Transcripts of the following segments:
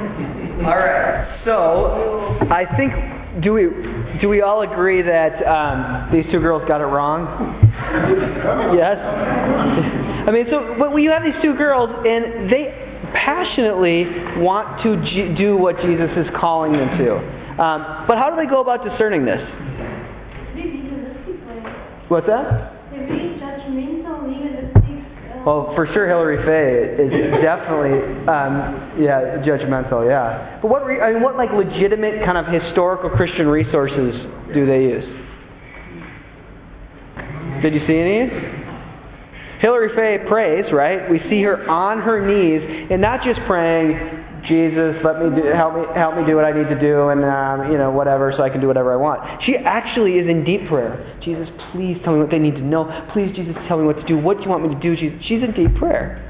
All right. So I think do we all agree that these two girls got it wrong? Yes. I mean, but when you have these two girls and they passionately want to do what Jesus is calling them to, but how do they go about discerning this? What's that? Well, for sure, Hillary Faye is definitely, judgmental. Yeah. But what like legitimate kind of historical Christian resources do they use? Did you see any? Hillary Faye prays, right? We see her on her knees, and not just praying, Jesus, help me do what I need to do, and whatever, so I can do whatever I want. She actually is in deep prayer. Jesus, please tell me what they need to know. Please, Jesus, tell me what to do. What do you want me to do, Jesus? She's in deep prayer.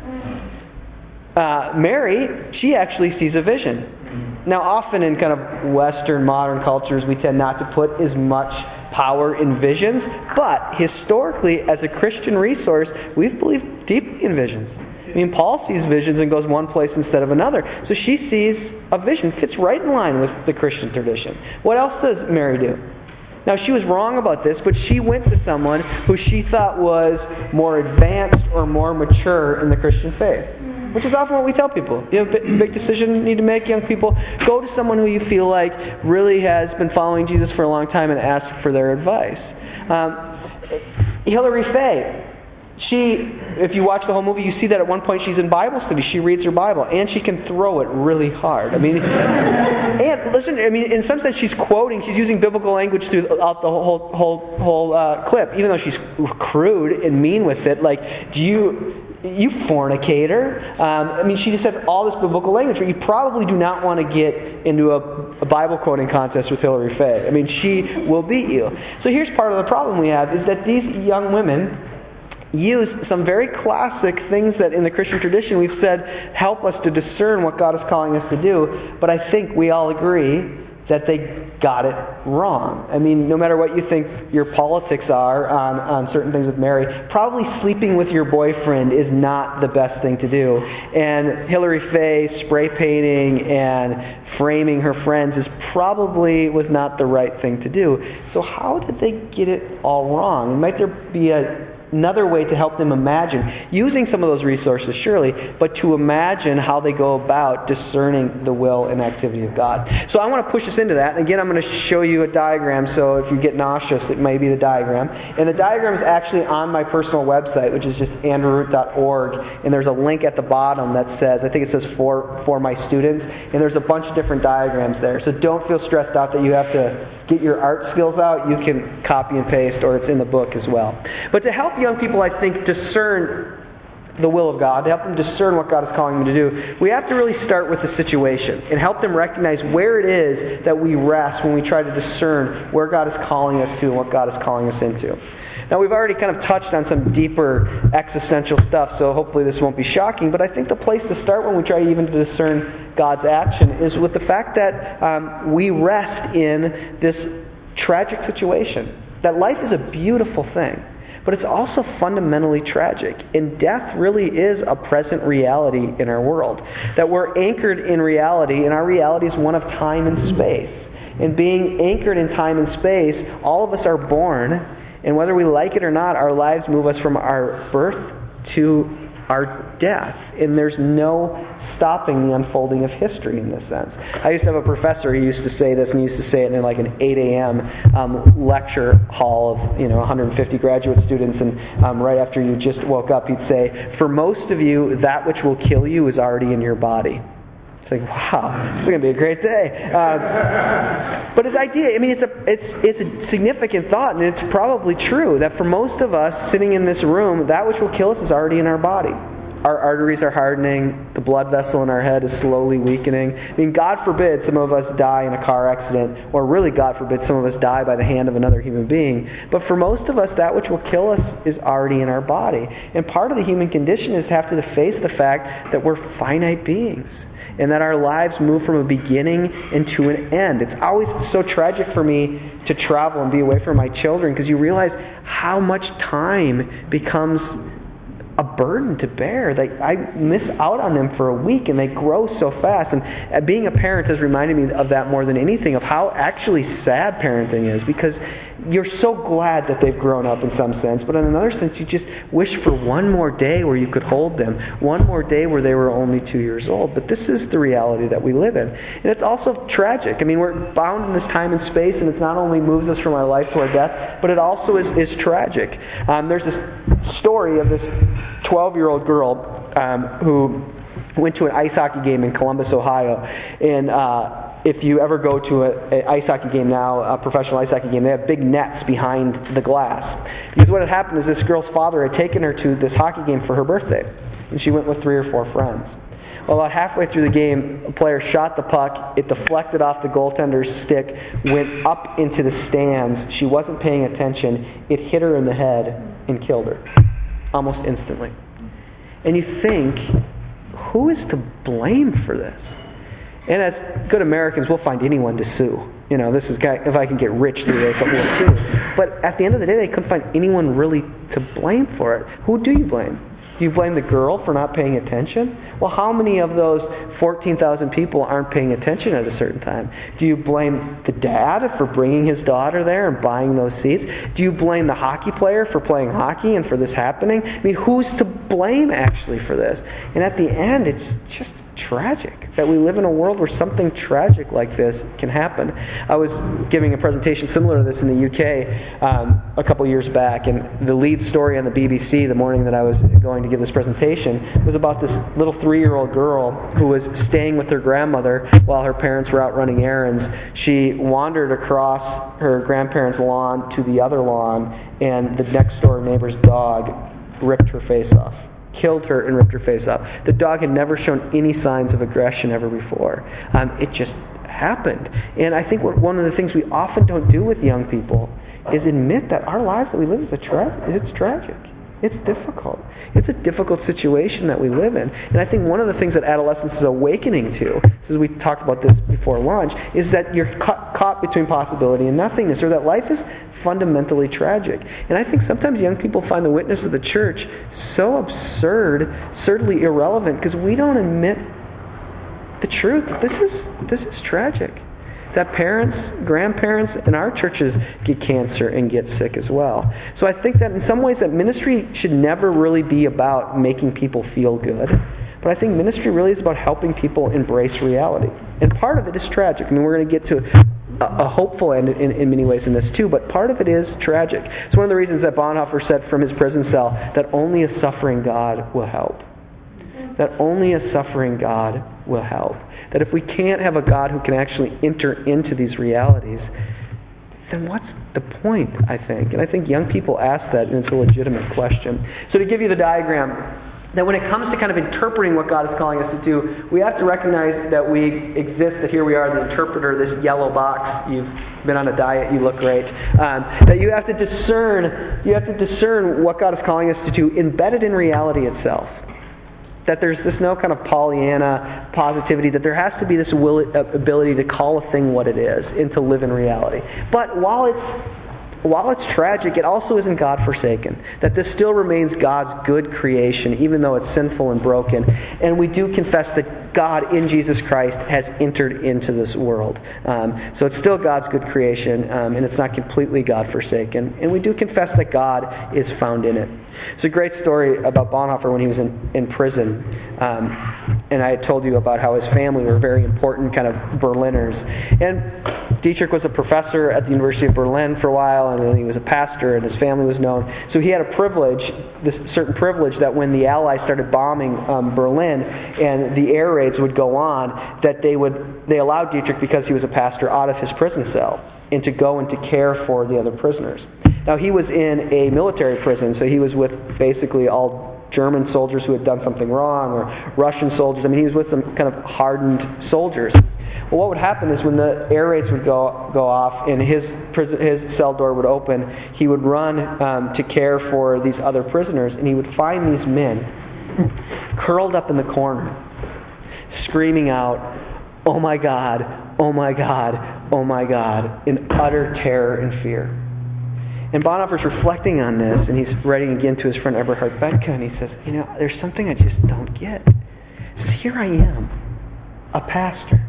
Mary, she actually sees a vision. Now, often in kind of Western modern cultures, we tend not to put as much power in visions, but historically, as a Christian resource, we believe deeply in visions. I mean, Paul sees visions and goes one place instead of another. So she sees a vision, fits right in line with the Christian tradition. What else does Mary do? Now, she was wrong about this, but she went to someone who she thought was more advanced or more mature in the Christian faith, which is often what we tell people. You have a big decision you need to make, young people. Go to someone who you feel like really has been following Jesus for a long time and ask for their advice. Hillary Faye, if you watch the whole movie, you see that at one point she's in Bible study. She reads her Bible, and she can throw it really hard. I mean, and listen, I mean, in some sense, she's using biblical language throughout the whole clip, even though she's crude and mean with it. Like, you fornicator. I mean, she just has all this biblical language, but you probably do not want to get into a Bible quoting contest with Hillary Faye. I mean, she will beat you. So here's part of the problem we have, is that these young women use some very classic things that in the Christian tradition we've said help us to discern what God is calling us to do, but I think we all agree that they got it wrong. I mean, no matter what you think your politics are on certain things with Mary, probably sleeping with your boyfriend is not the best thing to do. And Hillary Faye spray painting and framing her friends was not the right thing to do. So how did they get it all wrong? Might there be another way to help them imagine, using some of those resources surely, but to imagine how they go about discerning the will and activity of God. So I want to push us into that. And again, I'm going to show you a diagram, so if you get nauseous, it may be the diagram. And the diagram is actually on my personal website, which is just andrewroot.org, and there's a link at the bottom that says, I think it says for my students, and there's a bunch of different diagrams there. So don't feel stressed out that you have to get your art skills out. You can copy and paste, or it's in the book as well. But to help young people, I think, discern the will of God, to help them discern what God is calling them to do, we have to really start with the situation and help them recognize where it is that we rest when we try to discern where God is calling us to and what God is calling us into. Now, we've already kind of touched on some deeper existential stuff, so hopefully this won't be shocking, but I think the place to start when we try even to discern God's action is with the fact that we rest in this tragic situation. That life is a beautiful thing, but it's also fundamentally tragic. And death really is a present reality in our world. That we're anchored in reality, and our reality is one of time and space. And being anchored in time and space, all of us are born, and whether we like it or not, our lives move us from our birth to our death. And there's no stopping the unfolding of history in this sense. I used to have a professor who used to say this, and he used to say it in like an 8 a.m. Lecture hall of 150 graduate students, and right after you just woke up, he'd say, for most of you, that which will kill you is already in your body. It's like, wow, it's going to be a great day. But his idea, I mean, it's a significant thought, and it's probably true that for most of us sitting in this room, that which will kill us is already in our body. Our arteries are hardening. The blood vessel in our head is slowly weakening. I mean, God forbid some of us die in a car accident, or really, God forbid, some of us die by the hand of another human being. But for most of us, that which will kill us is already in our body. And part of the human condition is to have to face the fact that we're finite beings, and that our lives move from a beginning into an end. It's always so tragic for me to travel and be away from my children, because you realize how much time becomes a burden to bear. I miss out on them for a week, and they grow so fast. And being a parent has reminded me of that more than anything, of how actually sad parenting is, because you're so glad that they've grown up in some sense, but in another sense, you just wish for one more day where you could hold them, one more day where they were only 2 years old. But this is the reality that we live in. And it's also tragic. I mean, we're bound in this time and space, and it not only moves us from our life to our death, but it also is tragic. There's this story of this 12-year-old girl who went to an ice hockey game in Columbus, Ohio, and if you ever go to an ice hockey game now, a professional ice hockey game, they have big nets behind the glass. Because what had happened is this girl's father had taken her to this hockey game for her birthday. And she went with 3 or 4 friends. Well, about halfway through the game, a player shot the puck. It deflected off the goaltender's stick, went up into the stands. She wasn't paying attention. It hit her in the head and killed her almost instantly. And you think, who is to blame for this? And as good Americans, we'll find anyone to sue. This is if I can get rich through this, we'll sue. But at the end of the day, they couldn't find anyone really to blame for it. Who do you blame? Do you blame the girl for not paying attention? Well, how many of those 14,000 people aren't paying attention at a certain time? Do you blame the dad for bringing his daughter there and buying those seats? Do you blame the hockey player for playing hockey and for this happening? I mean, who's to blame actually for this? And at the end, it's just tragic that we live in a world where something tragic like this can happen. I was giving a presentation similar to this in the UK a couple years back, and the lead story on the BBC the morning that I was going to give this presentation was about this little 3-year-old girl who was staying with her grandmother while her parents were out running errands. She wandered across her grandparents' lawn to the other lawn, and the next door neighbor's dog ripped her face off. Killed her and ripped her face off. The dog had never shown any signs of aggression ever before. It just happened. And I think one of the things we often don't do with young people is admit that our lives that we live it's tragic. It's difficult. It's a difficult situation that we live in. And I think one of the things that adolescence is awakening to, as we talked about this before lunch, is that you're caught between possibility and nothingness, or that life is fundamentally tragic. And I think sometimes young people find the witness of the church so absurdly irrelevant, because we don't admit the truth. This is tragic. That parents, grandparents, and our churches get cancer and get sick as well. So I think that in some ways that ministry should never really be about making people feel good. But I think ministry really is about helping people embrace reality. And part of it is tragic. I mean, we're going to get to a hopeful end in many ways in this too, but part of it is tragic. It's one of the reasons that Bonhoeffer said from his prison cell that only a suffering God will help. That only a suffering God will help. That if we can't have a God who can actually enter into these realities, then what's the point, I think? And I think young people ask that, and it's a legitimate question. So to give you the diagram, that when it comes to kind of interpreting what God is calling us to do, we have to recognize that we exist, that here we are, the interpreter, this yellow box. You've been on a diet, you look great. That you have to discern what God is calling us to do embedded in reality itself. That there's this no kind of Pollyanna positivity, that there has to be this ability to call a thing what it is and to live in reality. But while it's tragic, it also isn't God-forsaken. That this still remains God's good creation, even though it's sinful and broken. And we do confess that God in Jesus Christ has entered into this world. So it's still God's good creation, and it's not completely God-forsaken. And we do confess that God is found in it. It's a great story about Bonhoeffer when he was in prison. And I had told you about how his family were very important kind of Berliners. And Dietrich was a professor at the University of Berlin for a while, and then he was a pastor, and his family was known. So he had a privilege, this certain privilege, that when the Allies started bombing Berlin and the air raids would go on, that they allowed Dietrich, because he was a pastor, out of his prison cell and to go and to care for the other prisoners. Now he was in a military prison, so he was with basically all German soldiers who had done something wrong, or Russian soldiers. I mean, he was with some kind of hardened soldiers. Well, what would happen is when the air raids would go off and his cell door would open, he would run to care for these other prisoners, and he would find these men curled up in the corner, screaming out, "Oh my God, oh my God, oh my God," in utter terror and fear. And Bonhoeffer's reflecting on this, and he's writing again to his friend Eberhard Bethke, and he says, there's something I just don't get. He says, here I am, a pastor,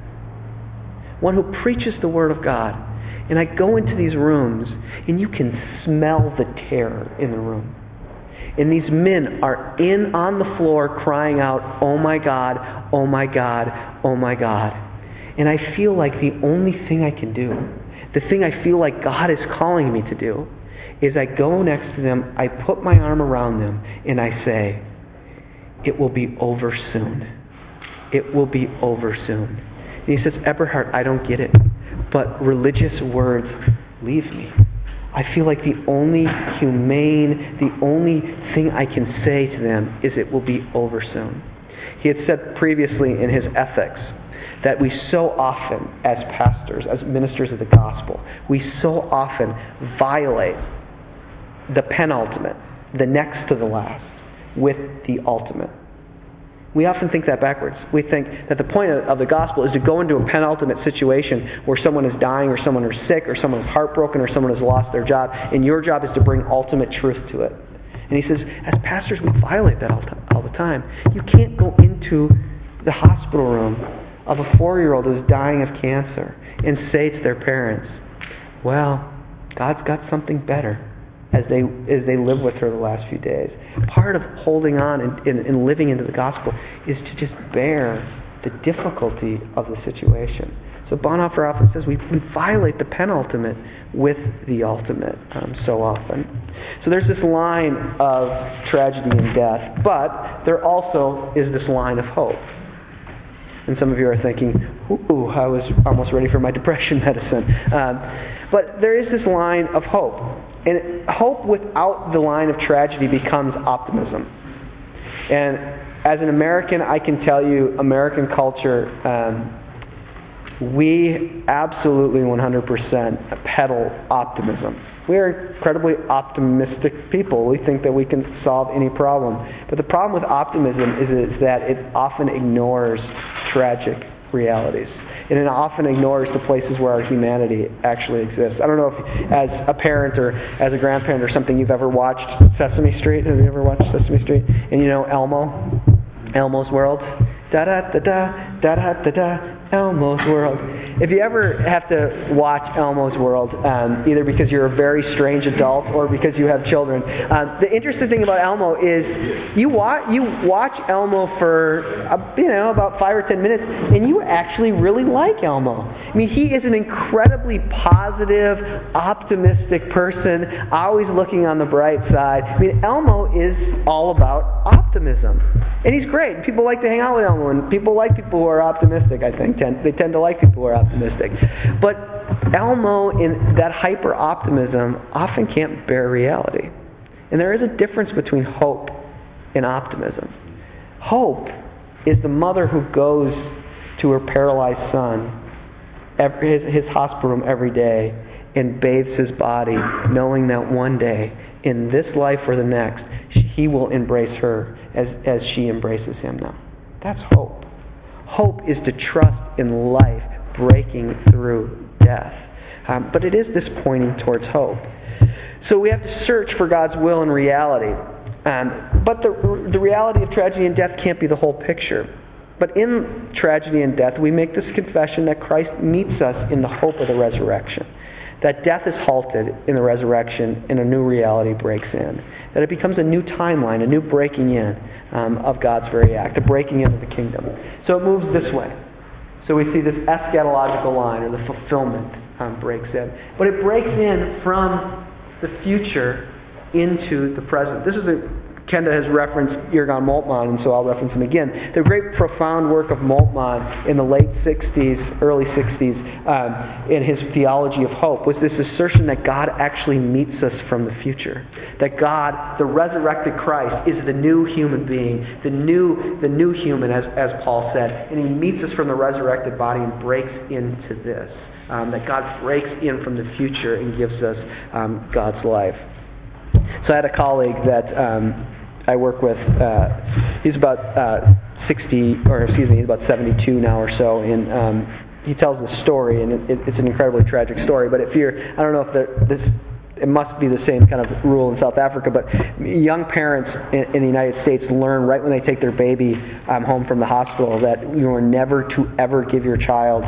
one who preaches the Word of God, and I go into these rooms, and you can smell the terror in the room. And these men are on the floor crying out, "Oh my God, oh my God, oh my God." And I feel like the only thing I can do, the thing I feel like God is calling me to do, is I go next to them, I put my arm around them, and I say, "It will be over soon. It will be over soon." And he says, "Eberhard, I don't get it, but religious words leave me. I feel like the only humane, the only thing I can say to them is it will be over soon." He had said previously in his ethics that we so often, as pastors, as ministers of the gospel, we so often violate the penultimate, the next to the last, with the ultimate. We often think that backwards. We think that the point of the gospel is to go into a penultimate situation where someone is dying or someone is sick or someone is heartbroken or someone has lost their job, and your job is to bring ultimate truth to it. And he says, as pastors, we violate that all the time. You can't go into the hospital room of a 4-year-old who's dying of cancer and say to their parents, "Well, God's got something better," as they live with her the last few days. Part of holding on and living into the gospel is to just bear the difficulty of the situation. So Bonhoeffer often says we violate the penultimate with the ultimate so often. So there's this line of tragedy and death, but there also is this line of hope. And some of you are thinking, "Ooh, I was almost ready for my depression medicine." But there is this line of hope. And hope without the line of tragedy becomes optimism. And as an American, I can tell you, American culture, we absolutely 100% peddle optimism. We are incredibly optimistic people. We think that we can solve any problem. But the problem with optimism is that it often ignores tragic realities. And it often ignores the places where our humanity actually exists. I don't know if, as a parent or as a grandparent or something, you've ever watched Sesame Street. Have you ever watched Sesame Street? And you know Elmo? Elmo's World? Da-da-da-da, da-da-da-da, Elmo's World. If you ever have to watch Elmo's World, either because you're a very strange adult or because you have children, the interesting thing about Elmo is you watch Elmo for about 5 or 10 minutes, and you actually really like Elmo. I mean, he is an incredibly positive, optimistic person, always looking on the bright side. I mean, Elmo is all about optimism. And he's great. People like to hang out with Elmo, and people like people who are optimistic, I think. They tend to like people who are optimistic. But Elmo, in that hyper-optimism, often can't bear reality. And there is a difference between hope and optimism. Hope is the mother who goes to her paralyzed son, his hospital room every day, and bathes his body, knowing that one day, in this life or the next, he will embrace her as she embraces him now. That's hope. Hope is to trust in life breaking through death. But it is this pointing towards hope. So we have to search for God's will and reality. But the reality of tragedy and death can't be the whole picture. But in tragedy and death, we make this confession that Christ meets us in the hope of the resurrection. That death is halted in the resurrection and a new reality breaks in. That it becomes a new timeline, a new breaking in of God's very act, a breaking into the kingdom. So it moves this way. So we see this eschatological line, or the fulfillment breaks in. But it breaks in from the future into the present. This is Kenda has referenced Jürgen Moltmann, and so I'll reference him again. The great profound work of Moltmann in the late 60s, early 60s, in his theology of hope, was this assertion that God actually meets us from the future. That God, the resurrected Christ, is the new human being, the new human, as Paul said, and he meets us from the resurrected body and breaks into this. That God breaks in from the future and gives us God's life. So I had a colleague that I work with. He's about 72 now or so, and he tells this story, and it's an incredibly tragic story. But I don't know if it must be the same kind of rule in South Africa, but young parents in the United States learn right when they take their baby home from the hospital that you are never to ever give your child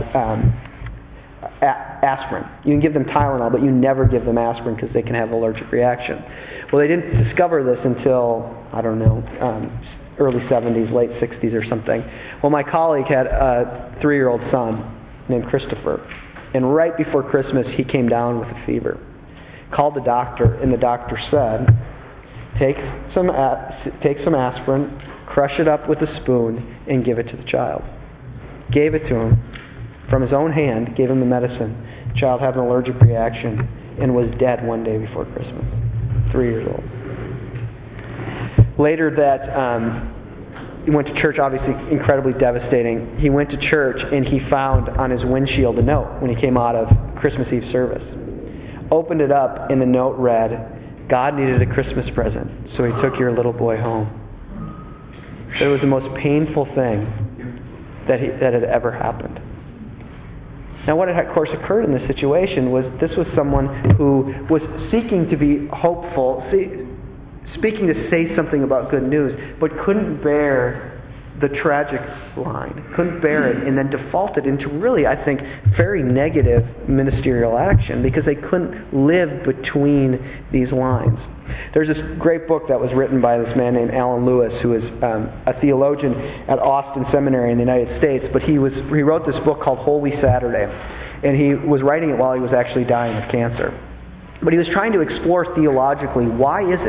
aspirin. You can give them Tylenol, but you never give them aspirin because they can have an allergic reaction. Well, they didn't discover this until, I don't know, early 70s, late 60s or something. Well, my colleague had a 3-year-old son named Christopher. And right before Christmas, he came down with a fever. Called the doctor, and the doctor said, take some aspirin, crush it up with a spoon, and give it to the child. Gave it to him. From his own hand, gave him the medicine. The child had an allergic reaction and was dead one day before Christmas. 3 years old. Later he went to church, obviously incredibly devastating. He went to church and he found on his windshield a note when he came out of Christmas Eve service. Opened it up and the note read, God needed a Christmas present, so he took your little boy home. It was the most painful thing that had ever happened. Now what had, of course, occurred in this situation was this was someone who was seeking to be hopeful, speaking to say something about good news, but couldn't bear the tragic line, couldn't bear it, and then defaulted into really, I think, very negative ministerial action because they couldn't live between these lines. There's this great book that was written by this man named Alan Lewis, who is a theologian at Austin Seminary in the United States, but he wrote this book called Holy Saturday, and he was writing it while he was actually dying of cancer. But he was trying to explore theologically, why is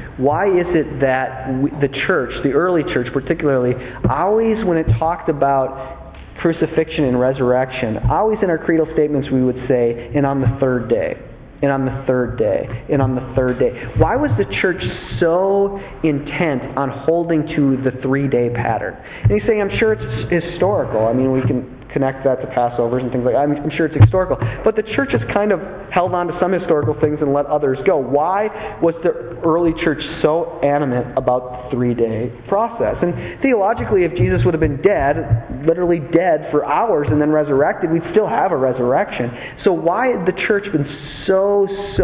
it that the church, the early church particularly, always when it talked about crucifixion and resurrection, always in our creedal statements we would say, and on the third day, and on the third day, and on the third day. Why was the church so intent on holding to the 3-day pattern? And he's saying, I'm sure it's historical. I mean, we can connect that to Passovers and things like that. I'm sure it's historical. But the church has kind of held on to some historical things and let others go. Why was the early church so animate about the 3-day process? And theologically, if Jesus would have been dead, literally dead for hours and then resurrected, we'd still have a resurrection. So why had the church been so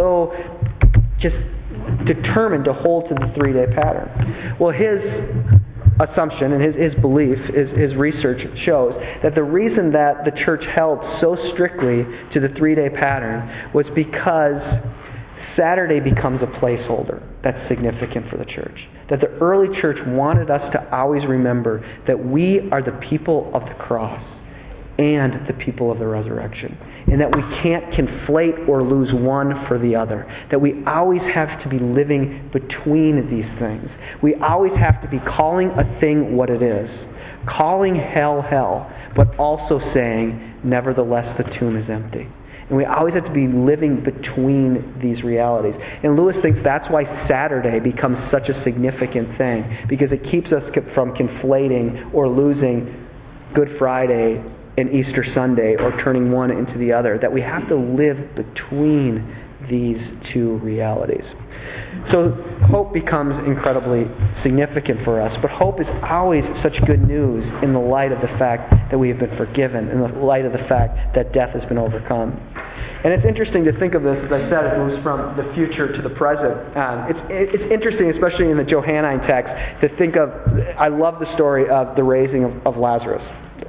just determined to hold to the 3-day pattern? Well, his assumption and his belief, his research shows that the reason that the church held so strictly to the 3-day pattern was because Saturday becomes a placeholder that's significant for the church. That the early church wanted us to always remember that we are the people of the cross and the people of the resurrection. And that we can't conflate or lose one for the other. That we always have to be living between these things. We always have to be calling a thing what it is. Calling hell, hell. But also saying, nevertheless, the tomb is empty. And we always have to be living between these realities. And Lewis thinks that's why Saturday becomes such a significant thing. Because it keeps us from conflating or losing Good Friday and Easter Sunday, or turning one into the other, that we have to live between these two realities. So hope becomes incredibly significant for us, but hope is always such good news in the light of the fact that we have been forgiven, in the light of the fact that death has been overcome. And it's interesting to think of this, as I said, it moves from the future to the present. It's interesting, especially in the Johannine text, to think of, I love the story of the raising of Lazarus.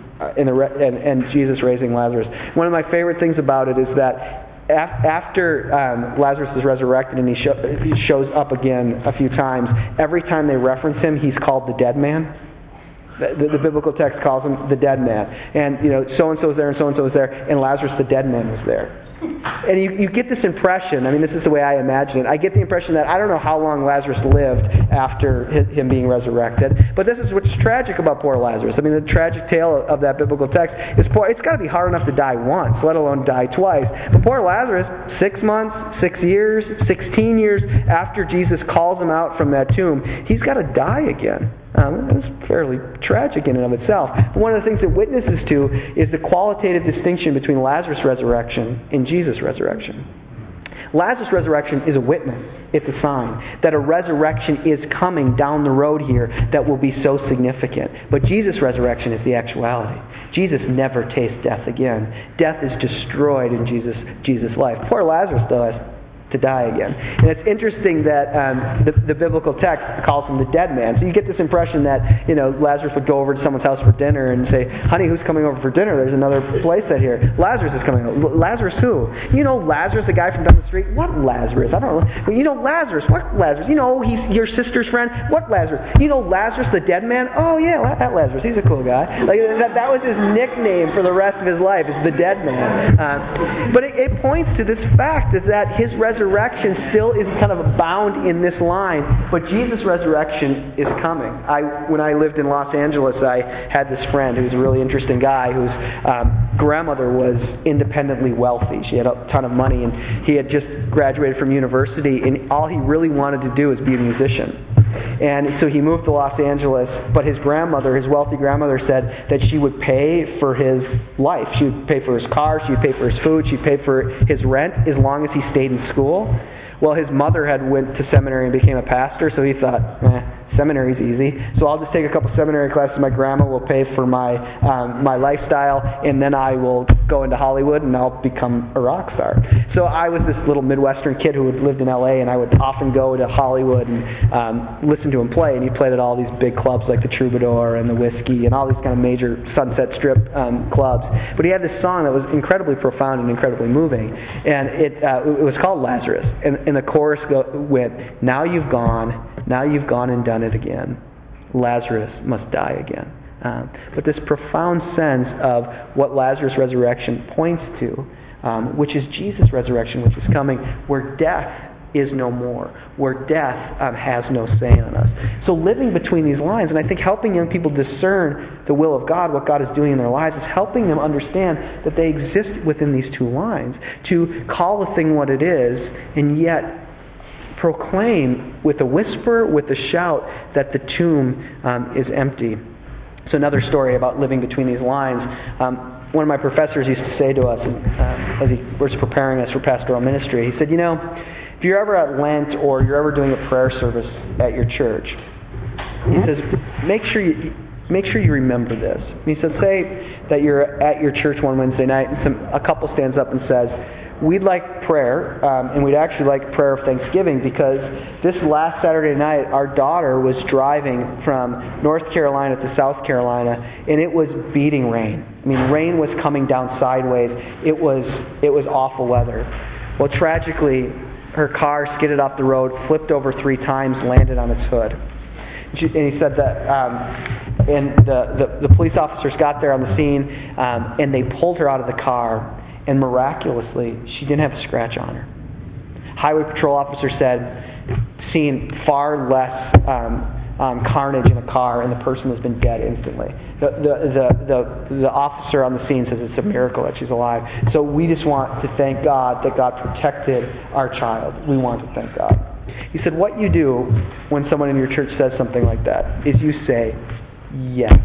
And Jesus raising Lazarus. One of my favorite things about it is that after Lazarus is resurrected and he shows up again a few times, every time they reference him, he's called the dead man. The biblical text calls him the dead man. And, so-and-so is there and so-and-so is there, and Lazarus the dead man was there. And you get this impression, I mean, this is the way I imagine it. I get the impression that I don't know how long Lazarus lived after him being resurrected. But this is what's tragic about poor Lazarus. I mean, the tragic tale of that biblical text is poor. It's got to be hard enough to die once, let alone die twice. But poor Lazarus, 6 months, 6 years, 16 years after Jesus calls him out from that tomb, he's got to die again. It's fairly tragic in and of itself. But one of the things it witnesses to is the qualitative distinction between Lazarus' resurrection and Jesus' resurrection. Lazarus' resurrection is a witness. It's a sign that a resurrection is coming down the road here that will be so significant. But Jesus' resurrection is the actuality. Jesus never tastes death again. Death is destroyed in Jesus' life. Poor Lazarus, though, has to die again. And it's interesting that the biblical text calls him the dead man. So you get this impression that, Lazarus would go over to someone's house for dinner and say, honey, who's coming over for dinner? There's another place out here. Lazarus is coming over. Lazarus who? Lazarus, the guy from down the street? What Lazarus? I don't know. Lazarus. What Lazarus? He's your sister's friend? What Lazarus? Lazarus, the dead man? Oh yeah, that Lazarus. He's a cool guy. Like that was his nickname for the rest of his life. Is the dead man. But it points to this fact is that his resurrection still is kind of bound in this line, but Jesus' resurrection is coming. When I lived in Los Angeles, I had this friend who was a really interesting guy whose grandmother was independently wealthy. She had a ton of money, and he had just graduated from university, and all he really wanted to do was be a musician. And so he moved to Los Angeles, but his wealthy grandmother, said that she would pay for his life. She would pay for his car, she would pay for his food, she'd pay for his rent as long as he stayed in school. Well, his mother had went to seminary and became a pastor, so he thought, seminary's easy. So I'll just take a couple seminary classes. My grandma will pay for my lifestyle, and then I will go into Hollywood and I'll become a rock star. So I was this little Midwestern kid who had lived in LA, and I would often go to Hollywood and listen to him play. And he played at all these big clubs like the Troubadour and the Whiskey and all these kind of major Sunset Strip clubs. But he had this song that was incredibly profound and incredibly moving, and it was called Lazarus. And the chorus went, now you've gone and done it again. Lazarus must die again. But this profound sense of what Lazarus' resurrection points to, which is Jesus' resurrection, which is coming, where death is no more, where death has no say on us. So living between these lines, and I think helping young people discern the will of God, what God is doing in their lives, is helping them understand that they exist within these two lines, to call a thing what it is, and yet proclaim with a whisper, with a shout, that the tomb is empty. So another story about living between these lines. One of my professors used to say to us, as he was preparing us for pastoral ministry, he said, if you're ever at Lent or you're ever doing a prayer service at your church, he says, make sure you remember this. He said, say that you're at your church one Wednesday night and a couple stands up and says, we'd like prayer, and we'd actually like prayer of thanksgiving, because this last Saturday night our daughter was driving from North Carolina to South Carolina, and it was beating rain. I mean, rain was coming down sideways. It was awful weather. Well, tragically, her car skidded off the road, flipped over 3 times, landed on its hood. And he said that, and the police officers got there on the scene, and they pulled her out of the car. And miraculously, she didn't have a scratch on her. Highway patrol officer said, seen far less carnage in a car, and the person has been dead instantly. The officer on the scene says it's a miracle that she's alive. So we just want to thank God that God protected our child. We want to thank God. He said, what you do when someone in your church says something like that is you say, yes,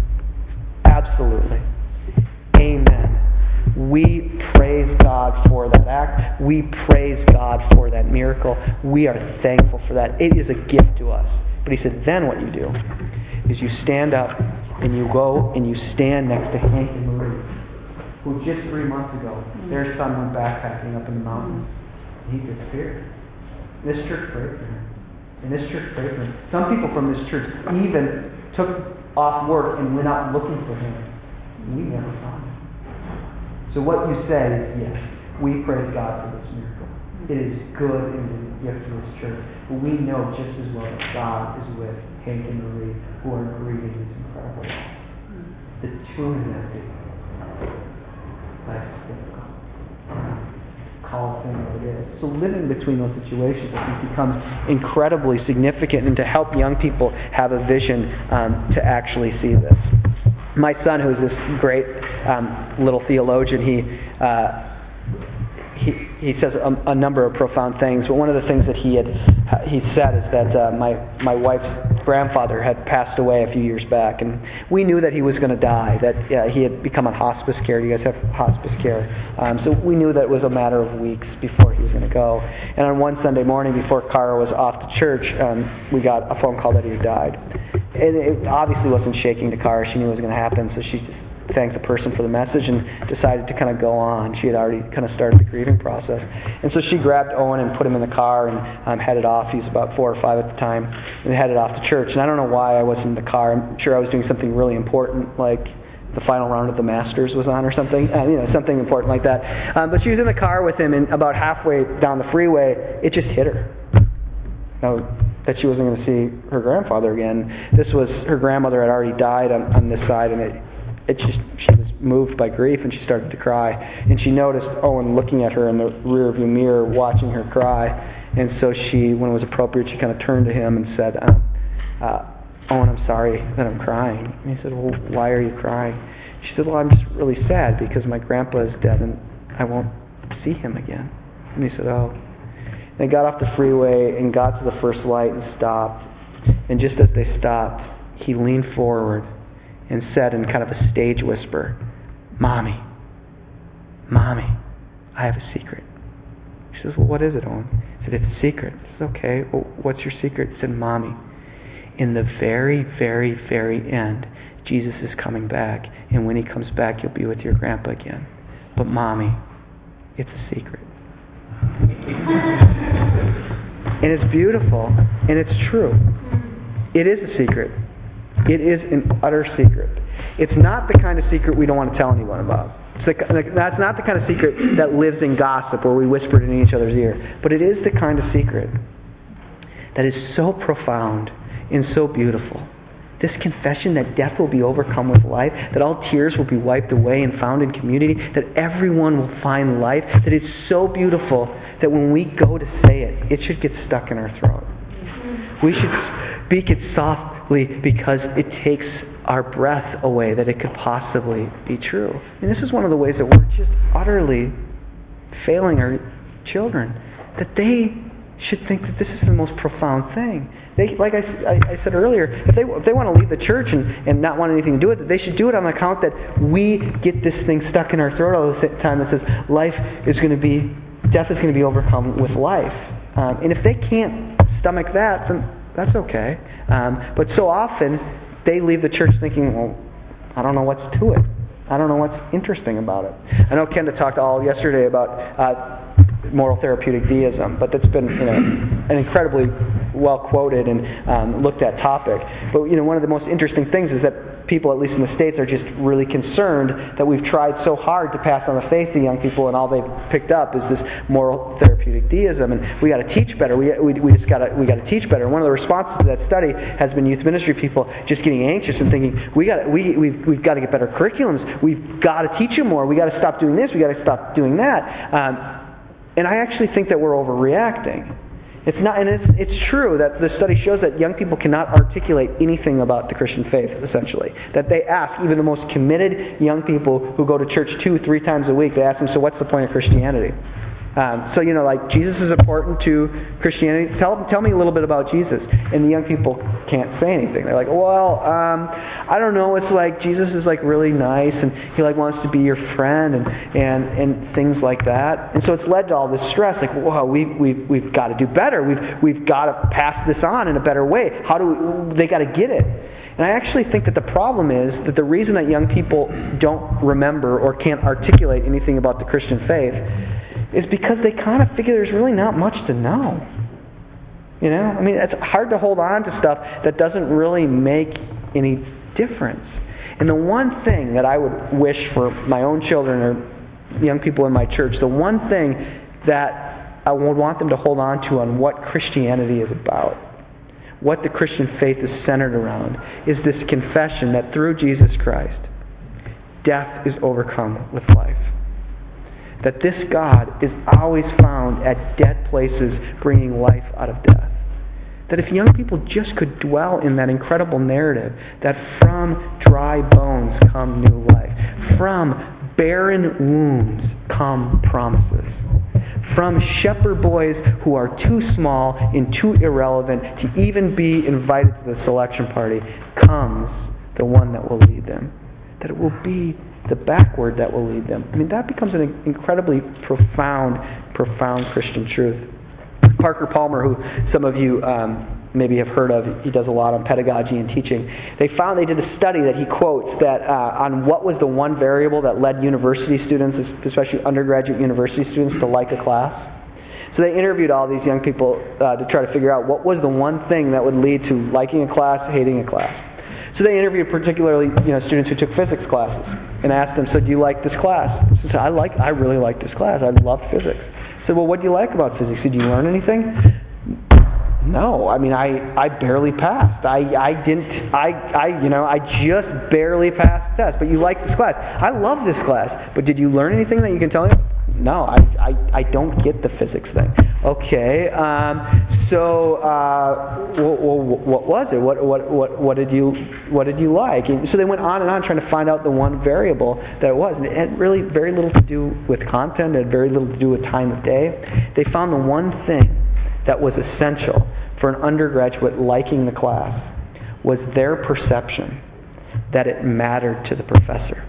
absolutely, amen. We praise God for that act. We praise God for that miracle. We are thankful for that. It is a gift to us. But he said, then what you do is you stand up and you go and you stand next to Hank and Marie, who just 3 months ago, their son went backpacking up in the mountains. He disappeared. This church prayed for him. And this church prayed for him. Some people from this church even took off work and went out looking for him. We never found him. So what you say is, yes, we praise God for this miracle. It is good and a gift to this church. But we know just as well that God is with Hank and Marie, who are grieving this incredible loss. The tomb is empty. Life's difficult. Call it what it is. So living between those situations, I think, becomes incredibly significant, and to help young people have a vision to actually see this. My son, who's this great little theologian, he says a number of profound things. But one of the things that he said is that my wife's grandfather had passed away a few years back, and we knew that he was going to die. That he had become on hospice care. You guys have hospice care, so we knew that it was a matter of weeks before he was going to go. And on one Sunday morning, before Cara was off to church, we got a phone call that he had died. And it obviously wasn't shaking to Cara. She knew it was going to happen, so she just thank the person for the message and decided to kind of go on. She had already kind of started the grieving process. And so she grabbed Owen and put him in the car and headed off. He was about 4 or 5 at the time, and headed off to church. And I don't know why I wasn't in the car. I'm sure I was doing something really important, like the final round of the Masters was on or something, something important like that. But she was in the car with him, and about halfway down the freeway, it just hit her. That she wasn't going to see her grandfather again. This was, her grandmother had already died on this side, and she was moved by grief, and she started to cry. And she noticed Owen looking at her in the rearview mirror, watching her cry. And so she, when it was appropriate, she kind of turned to him and said, Owen, I'm sorry that I'm crying. And he said, well, why are you crying? She said, well, I'm just really sad because my grandpa is dead and I won't see him again. And he said, oh. They got off the freeway and got to the first light and stopped. And just as they stopped, he leaned forward and said in kind of a stage whisper, Mommy, I have a secret. She says, well, what is it, Owen? He said, it's a secret. He said, okay, well, what's your secret? He said, Mommy, in the very, very, very end, Jesus is coming back. And when he comes back, you'll be with your grandpa again. But Mommy, it's a secret. And it's beautiful, and it's true. It is a secret. It is an utter secret. It's not the kind of secret we don't want to tell anyone about. That's not the kind of secret that lives in gossip where we whisper it in each other's ear. But it is the kind of secret that is so profound and so beautiful. This confession that death will be overcome with life, that all tears will be wiped away and found in community, that everyone will find life, that it's so beautiful that when we go to say it, it should get stuck in our throat. We should speak it softly because it takes our breath away that it could possibly be true. And this is one of the ways that we're just utterly failing our children, that they should think that this is the most profound thing. They, like I said earlier, if they want to leave the church and not want anything to do with it, they should do it on the account that we get this thing stuck in our throat all the time that says death is going to be overcome with life. And if they can't stomach that, then that's okay. But so often they leave the church thinking, well, I don't know what's to it. I don't know what's interesting about it. I know Kenda talked all yesterday about moral therapeutic deism, but that's been an incredibly well quoted and looked at topic. But one of the most interesting things is that people, at least in the States, are just really concerned that we've tried so hard to pass on the faith to young people, and all they've picked up is this moral therapeutic deism, and we got to teach better. We got to teach better. And one of the responses to that study has been youth ministry people just getting anxious and thinking we've got to get better curriculums. We've got to teach them more. We got to stop doing this. We got to stop doing that. And I actually think that we're overreacting. It's not, and it's true that the study shows that young people cannot articulate anything about the Christian faith, essentially. That they ask, even the most committed young people who go to church 2-3 times a week, they ask them, so what's the point of Christianity? Like Jesus is important to Christianity. Tell me a little bit about Jesus. And the young people can't say anything. They're like, well, I don't know. It's like Jesus is like really nice, and he like wants to be your friend, and things like that. And so it's led to all this stress. Like, wow, we've got to do better. We've got to pass this on in a better way. They got to get it. And I actually think that the problem is that the reason that young people don't remember or can't articulate anything about the Christian faith is because they kind of figure there's really not much to know. I mean, it's hard to hold on to stuff that doesn't really make any difference. And the one thing that I would wish for my own children or young people in my church, the one thing that I would want them to hold on to on what Christianity is about, what the Christian faith is centered around, is this confession that through Jesus Christ, death is overcome with life. That this God is always found at dead places, bringing life out of death. That if young people just could dwell in that incredible narrative, that from dry bones come new life. From barren wombs come promises. From shepherd boys who are too small and too irrelevant to even be invited to the selection party comes the one that will lead them. That it will be the backward that will lead them. I mean, that becomes an incredibly profound Christian truth. Parker Palmer, who some of you maybe have heard of. He does a lot on pedagogy and teaching. They did a study that he quotes that on what was the one variable that led university students, especially undergraduate university students, to like a class. So they interviewed all these young people to try to figure out what was the one thing that would lead to liking a class, hating a class. So they interviewed particularly students who took physics classes and asked them, so do you like this class? They said, I really like this class. I loved physics. I said, well, what do you like about physics? Did you learn anything? No, I barely passed. I just barely passed the test. But you like this class. I love this class. But did you learn anything that you can tell me? No, I don't get the physics thing. Okay, so what was it? What did you like? And so they went on and on trying to find out the one variable that it was. And it had really very little to do with content. It had very little to do with time of day. They found the one thing that was essential for an undergraduate liking the class was their perception that it mattered to the professor.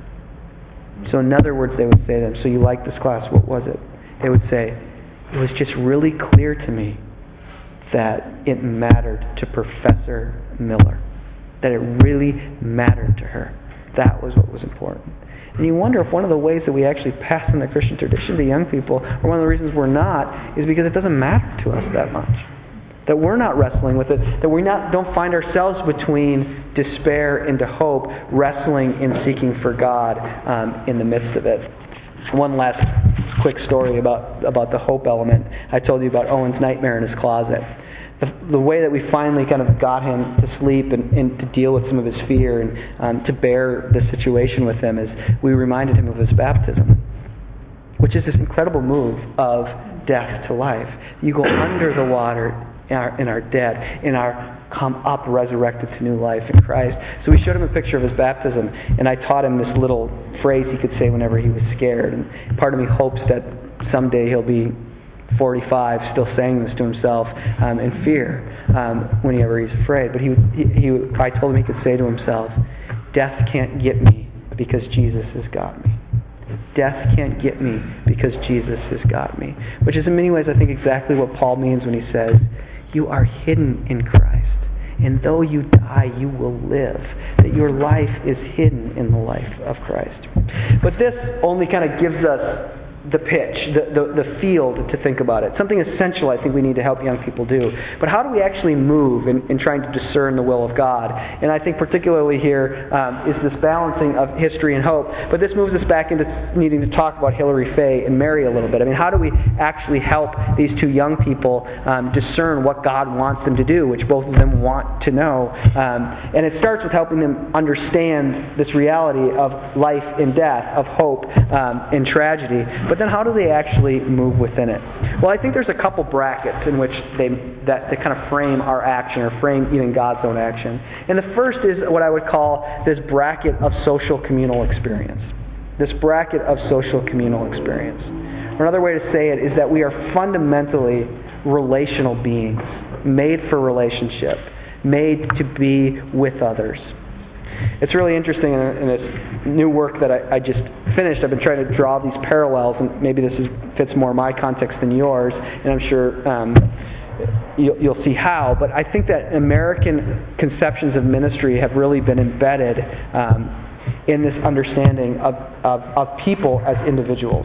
So in other words, they would say to them, so you like this class, what was it? They would say, it was just really clear to me that it mattered to Professor Miller. That it really mattered to her. That was what was important. And you wonder if one of the ways that we actually pass on the Christian tradition to young people, or one of the reasons we're not, is because it doesn't matter to us that much. That we're not wrestling with it. That we don't find ourselves between despair and hope, wrestling and seeking for God in the midst of it. One last quick story about the hope element. I told you about Owen's nightmare in his closet. The way that we finally kind of got him to sleep and to deal with some of his fear and to bear the situation with him is we reminded him of his baptism, which is this incredible move of death to life. You go under the water and are dead and are come up resurrected to new life in Christ. So we showed him a picture of his baptism, and I taught him this little phrase he could say whenever he was scared. And part of me hopes that someday he'll be 45 still saying this to himself in fear whenever he's afraid. But I told him he could say to himself, death can't get me because Jesus has got me. Death can't get me because Jesus has got me. Which is in many ways I think exactly what Paul means when he says, you are hidden in Christ. And though you die, you will live. That your life is hidden in the life of Christ. But this only kind of gives us the pitch, the field to think about it. Something essential I think we need to help young people do. But how do we actually move in trying to discern the will of God? And I think particularly here is this balancing of history and hope. But this moves us back into needing to talk about Hilary Faye and Mary a little bit. I mean, how do we actually help these two young people discern what God wants them to do, which both of them want to know? And it starts with helping them understand this reality of life and death, of hope and tragedy. But then how do they actually move within it? Well, I think there's a couple brackets in which they kind of frame our action or frame even God's own action. And the first is what I would call this bracket of social communal experience. This bracket of social communal experience. Another way to say it is that we are fundamentally relational beings, made for relationship, made to be with others. It's really interesting in this new work that I just finished. I've been trying to draw these parallels, and maybe this fits more my context than yours, and I'm sure you'll see how. But I think that American conceptions of ministry have really been embedded in this understanding of people as individuals.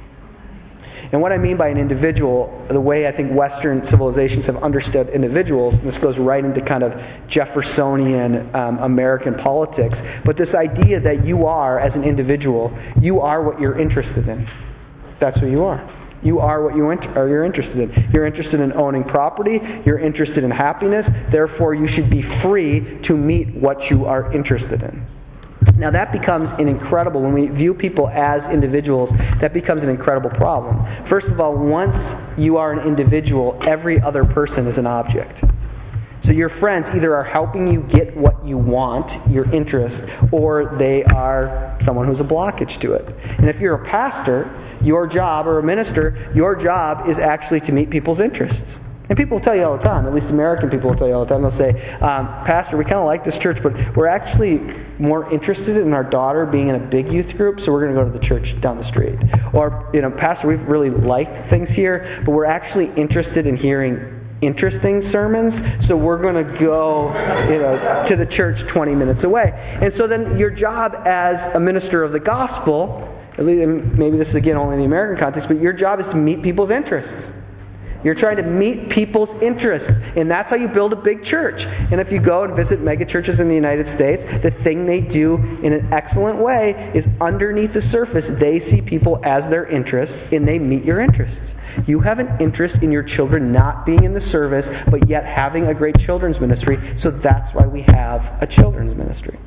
And what I mean by an individual, the way I think Western civilizations have understood individuals, and this goes right into kind of Jeffersonian American politics, but this idea that you are, as an individual, you are what you're interested in. That's who you are. You are what you're interested in. You're interested in owning property. You're interested in happiness. Therefore, you should be free to meet what you are interested in. Now that becomes an incredible, when we view people as individuals, that becomes an incredible problem. First of all, once you are an individual, every other person is an object. So your friends either are helping you get what you want, your interest, or they are someone who's a blockage to it. And if you're a pastor, your job, or a minister, your job is actually to meet people's interests. And people will tell you all the time, at least American people will tell you all the time, they'll say, Pastor, we kind of like this church, but we're actually more interested in our daughter being in a big youth group, so we're going to go to the church down the street. Or, Pastor, we really like things here, but we're actually interested in hearing interesting sermons, so we're going to go, to the church 20 minutes away. And so then your job as a minister of the gospel, at least maybe this is again only in the American context, but your job is to meet people's interests. You're trying to meet people's interests, and that's how you build a big church. And if you go and visit megachurches in the United States, the thing they do in an excellent way is underneath the surface, they see people as their interests, and they meet your interests. You have an interest in your children not being in the service, but yet having a great children's ministry, so that's why we have a children's ministry.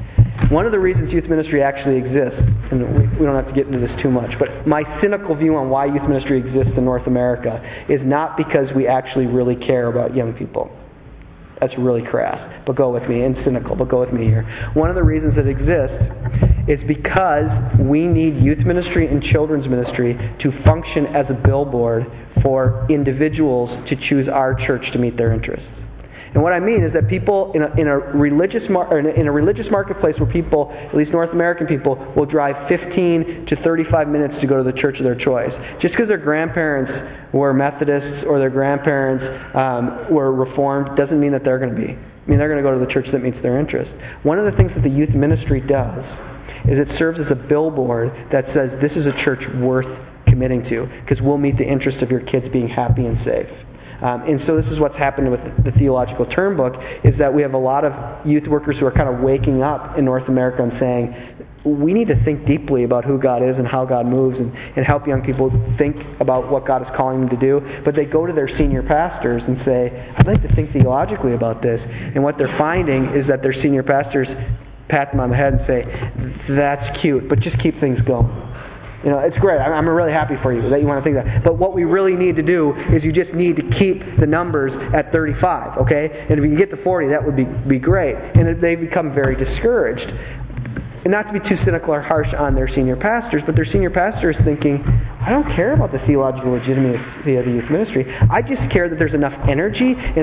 One of the reasons youth ministry actually exists, and we don't have to get into this too much, but my cynical view on why youth ministry exists in North America is not because we actually really care about young people. That's really crass, but go with me, and cynical, but go with me here. One of the reasons it exists is because we need youth ministry and children's ministry to function as a billboard for individuals to choose our church to meet their interests. And what I mean is that people in a religious marketplace where people, at least North American people, will drive 15 to 35 minutes to go to the church of their choice. Just because their grandparents were Methodists or their grandparents were Reformed doesn't mean that they're going to be. I mean, they're going to go to the church that meets their interest. One of the things that the youth ministry does is it serves as a billboard that says this is a church worth committing to because we'll meet the interest of your kids being happy and safe. And so this is what's happened with the Theological Term Book, is that we have a lot of youth workers who are kind of waking up in North America and saying, we need to think deeply about who God is and how God moves and help young people think about what God is calling them to do. But they go to their senior pastors and say, I'd like to think theologically about this. And what they're finding is that their senior pastors pat them on the head and say, that's cute, but just keep things going. It's great. I'm really happy for you that you want to think that. But what we really need to do is you just need to keep the numbers at 35, okay? And if you can get to 40, that would be great. And they become very discouraged. And not to be too cynical or harsh on their senior pastors, but their senior pastor is thinking, I don't care about the theological legitimacy of the youth ministry. I just care that there's enough energy and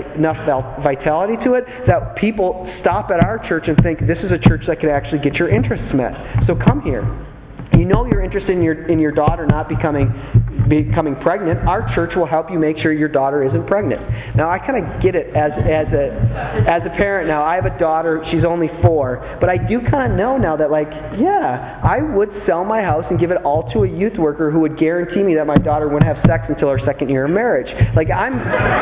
enough vitality to it that people stop at our church and think, this is a church that could actually get your interests met. So come here. You know you're interested in your daughter not becoming pregnant. Our church will help you make sure your daughter isn't pregnant. Now I kind of get it as a parent now. I have a daughter. She's only 4, but I do kind of know now that I would sell my house and give it all to a youth worker who would guarantee me that my daughter wouldn't have sex until her second year of marriage. I'm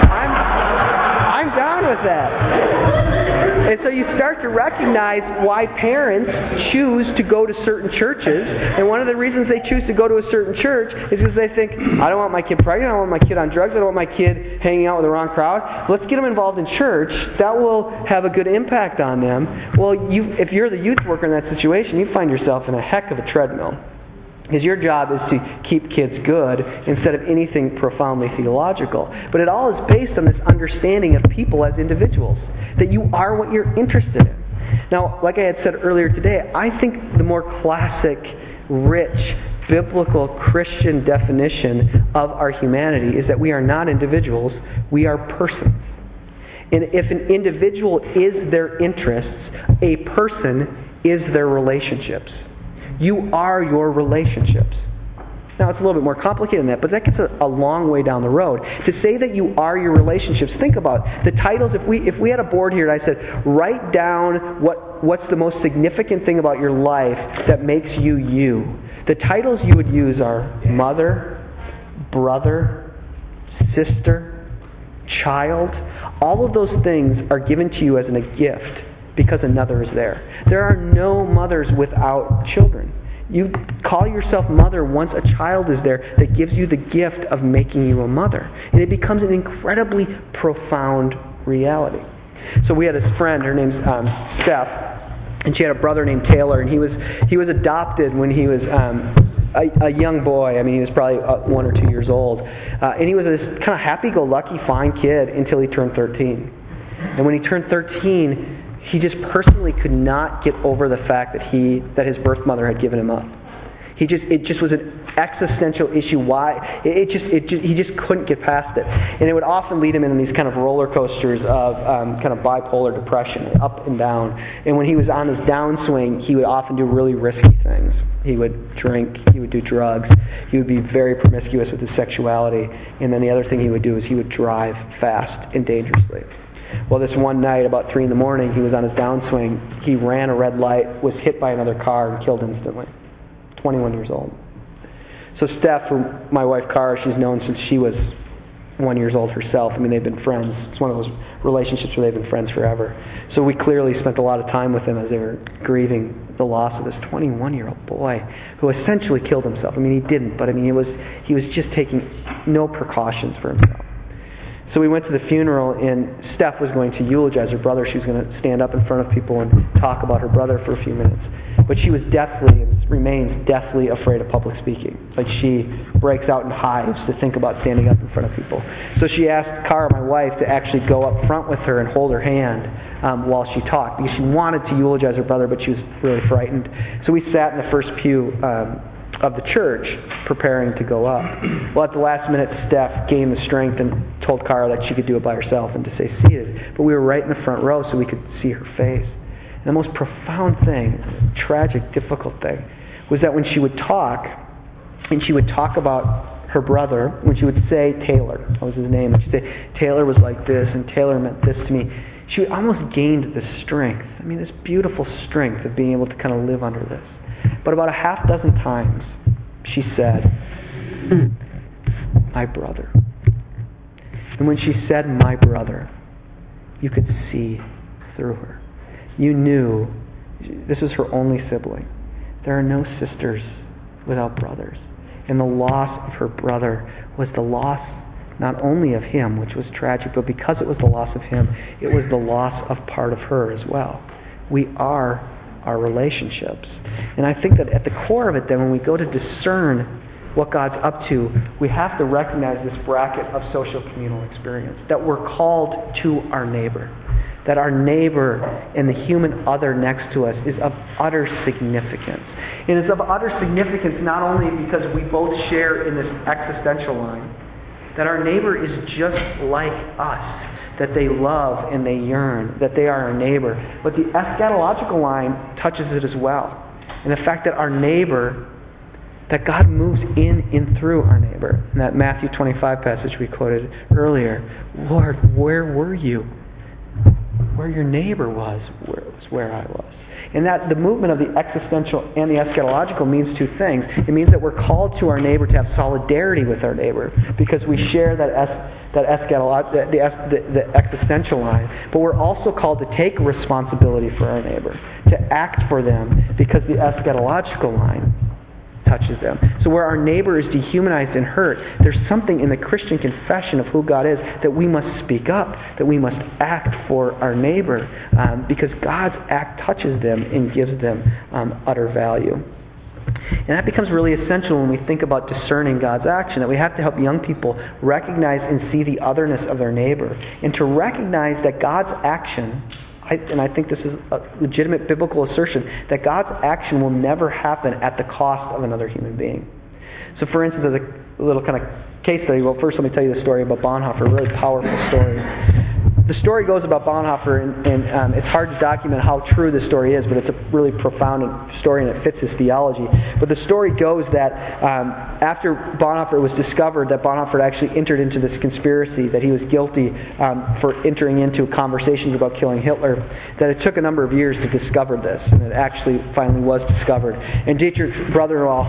down with that. And so you start to recognize why parents choose to go to certain churches. And one of the reasons they choose to go to a certain church is because they think, I don't want my kid pregnant, I don't want my kid on drugs, I don't want my kid hanging out with the wrong crowd. Let's get them involved in church. That will have a good impact on them. Well, if you're the youth worker in that situation, you find yourself in a heck of a treadmill. Because your job is to keep kids good instead of anything profoundly theological. But it all is based on this understanding of people as individuals. That you are what you're interested in. Now, like I had said earlier today, I think the more classic, rich, biblical Christian definition of our humanity is that we are not individuals, we are persons. And if an individual is their interests, a person is their relationships. You are your relationships. Now, it's a little bit more complicated than that, but that gets a long way down the road. To say that you are your relationships, think about the titles. If we had a board here and I said, write down what's the most significant thing about your life that makes you you, the titles you would use are mother, brother, sister, child. All of those things are given to you as a gift because another is there. There are no mothers without children. You call yourself mother once a child is there that gives you the gift of making you a mother. And it becomes an incredibly profound reality. So we had this friend, her name's Steph, and she had a brother named Taylor, and he was adopted when he was a young boy. I mean, he was probably 1 or 2 years old. And he was this kind of happy-go-lucky, fine kid until he turned 13. And when he turned 13, he just personally could not get over the fact that his birth mother had given him up. It just was an existential issue. Why? He just couldn't get past it. And it would often lead him in these kind of roller coasters of kind of bipolar depression, up and down. And when he was on his downswing, he would often do really risky things. He would drink, he would do drugs, he would be very promiscuous with his sexuality, and then the other thing he would do is he would drive fast and dangerously. Well, this one night, about 3 a.m, he was on his downswing, he ran a red light, was hit by another car, and killed instantly. 21 years old. So Steph, my wife Cara, she's known since she was 1 year old herself. I mean, they've been friends. It's one of those relationships where they've been friends forever. So we clearly spent a lot of time with them as they were grieving the loss of this 21-year-old boy who essentially killed himself. I mean, he didn't, but I mean, he was just taking no precautions for himself. So we went to the funeral, and Steph was going to eulogize her brother. She was going to stand up in front of people and talk about her brother for a few minutes. But she was remains deathly afraid of public speaking. Like, she breaks out in hives to think about standing up in front of people. So she asked Cara, my wife, to actually go up front with her and hold her hand while she talked, because she wanted to eulogize her brother, but she was really frightened. So we sat in the first pew of the church preparing to go up. Well, at the last minute, Steph gained the strength and told Cara that she could do it by herself and to stay seated. But we were right in the front row so we could see her face. And the most profound thing, tragic, difficult thing, was that when she would talk, and she would talk about her brother, when she would say Taylor, that was his name, and she'd say, Taylor was like this, and Taylor meant this to me, she almost gained this strength. I mean, this beautiful strength of being able to kind of live under this. But about a half dozen times, she said, my brother. And when she said, my brother, you could see through her. You knew this was her only sibling. There are no sisters without brothers. And the loss of her brother was the loss not only of him, which was tragic, but because it was the loss of him, it was the loss of part of her as well. We are our relationships. And I think that at the core of it, then, when we go to discern what God's up to, we have to recognize this bracket of social communal experience, that we're called to our neighbor, that our neighbor and the human other next to us is of utter significance. And it's of utter significance not only because we both share in this existential line, that our neighbor is just like us, that they love and they yearn, that they are our neighbor. But the eschatological line touches it as well. And the fact that our neighbor, that God moves in and through our neighbor. In that Matthew 25 passage we quoted earlier, Lord, where were you? Where your neighbor was where I was. And that the movement of the existential and the eschatological means two things. It means that we're called to our neighbor to have solidarity with our neighbor because we share the existential line. But we're also called to take responsibility for our neighbor, to act for them because the eschatological line touches them. So where our neighbor is dehumanized and hurt, there's something in the Christian confession of who God is that we must speak up, that we must act for our neighbor because God's act touches them and gives them utter value. And that becomes really essential when we think about discerning God's action, that we have to help young people recognize and see the otherness of their neighbor, and to recognize that God's action, and I think this is a legitimate biblical assertion, that God's action will never happen at the cost of another human being. So for instance, as a little kind of case study, well, first let me tell you the story about Bonhoeffer, a really powerful story. The story goes about Bonhoeffer, and it's hard to document how true the story is, but it's a really profound story and it fits his theology. But the story goes that after Bonhoeffer was discovered that Bonhoeffer actually entered into this conspiracy, that he was guilty for entering into conversations about killing Hitler, that it took a number of years to discover this, and it actually finally was discovered. And Dietrich's brother-in-law,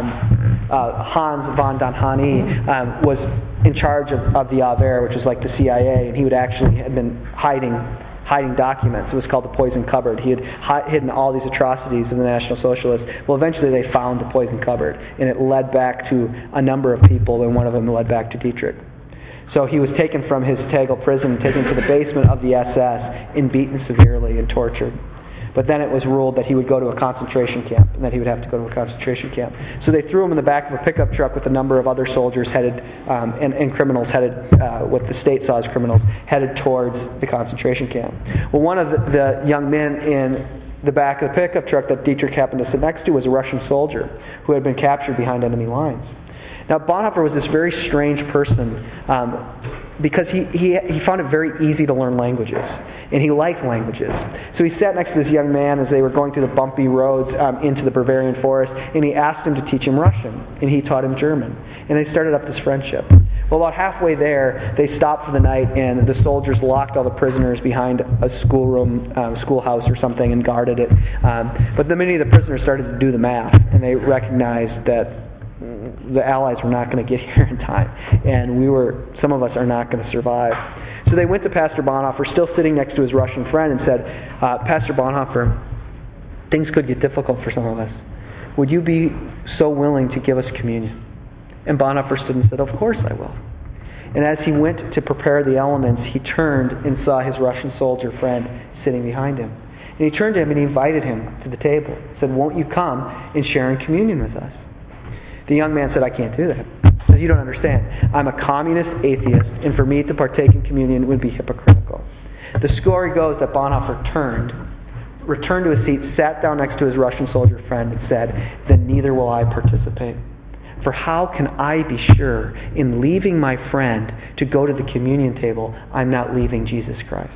Hans von Dohnanyi, was in charge of the Abwehr, which is like the CIA, and he had been hiding documents. It was called the Poison Cupboard. He had hidden all these atrocities of the National Socialists. Well, eventually they found the Poison Cupboard, and it led back to a number of people, and one of them led back to Dietrich. So he was taken from his Tegel prison, taken to the basement of the SS, and beaten severely and tortured. But then it was ruled that he would go to a concentration camp, and that he would have to go to a concentration camp. So they threw him in the back of a pickup truck with a number of other soldiers headed, and criminals headed, what the state saw as criminals, headed towards the concentration camp. Well, one of the young men in the back of the pickup truck that Dietrich happened to sit next to was a Russian soldier who had been captured behind enemy lines. Now, Bonhoeffer was this very strange person because he found it very easy to learn languages, and he liked languages. So he sat next to this young man as they were going through the bumpy roads into the Bavarian forest, and he asked him to teach him Russian, and he taught him German. And they started up this friendship. Well, about halfway there, they stopped for the night, and the soldiers locked all the prisoners behind a schoolhouse or something, and guarded it. But many of the prisoners started to do the math, and they recognized that the Allies were not going to get here in time, and some of us are not going to survive. So they went to Pastor Bonhoeffer, still sitting next to his Russian friend, and said, Pastor Bonhoeffer, things could get difficult for some of us. Would you be so willing to give us communion? And Bonhoeffer stood and said, of course I will. And as he went to prepare the elements, he turned and saw his Russian soldier friend sitting behind him. And he turned to him and he invited him to the table. He said, won't you come and share in communion with us? The young man said, I can't do that. He said, you don't understand. I'm a communist atheist, and for me to partake in communion would be hypocritical. The story goes that Bonhoeffer returned to his seat, sat down next to his Russian soldier friend, and said, then neither will I participate. For how can I be sure in leaving my friend to go to the communion table, I'm not leaving Jesus Christ?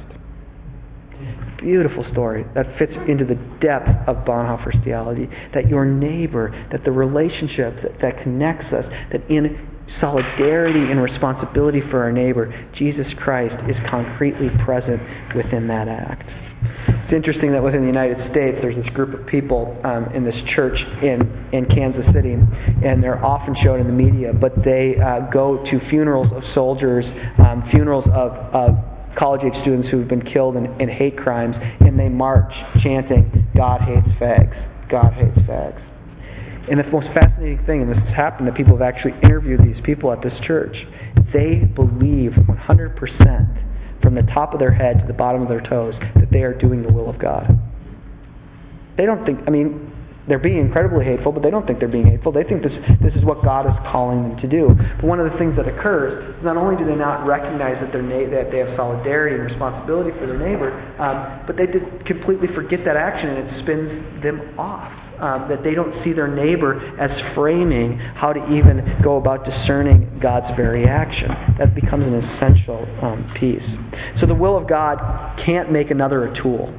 Beautiful story that fits into the depth of Bonhoeffer's theology, that your neighbor, that the relationship that connects us, that in solidarity and responsibility for our neighbor, Jesus Christ is concretely present within that act. It's interesting that within the United States there's this group of people in this church in Kansas City, and they're often shown in the media, but they go to funerals of soldiers, funerals of college-age students who have been killed in hate crimes, and they march chanting, God hates fags, God hates fags. And the most fascinating thing, and this has happened, that people have actually interviewed these people at this church, they believe 100% from the top of their head to the bottom of their toes that they are doing the will of God. They don't think, they're being incredibly hateful, but they don't think they're being hateful. They think this is what God is calling them to do. But one of the things that occurs is not only do they not recognize that they have solidarity and responsibility for their neighbor, but they completely forget that action, and it spins them off. That they don't see their neighbor as framing how to even go about discerning God's very action. That becomes an essential piece. So the will of God can't make another a tool.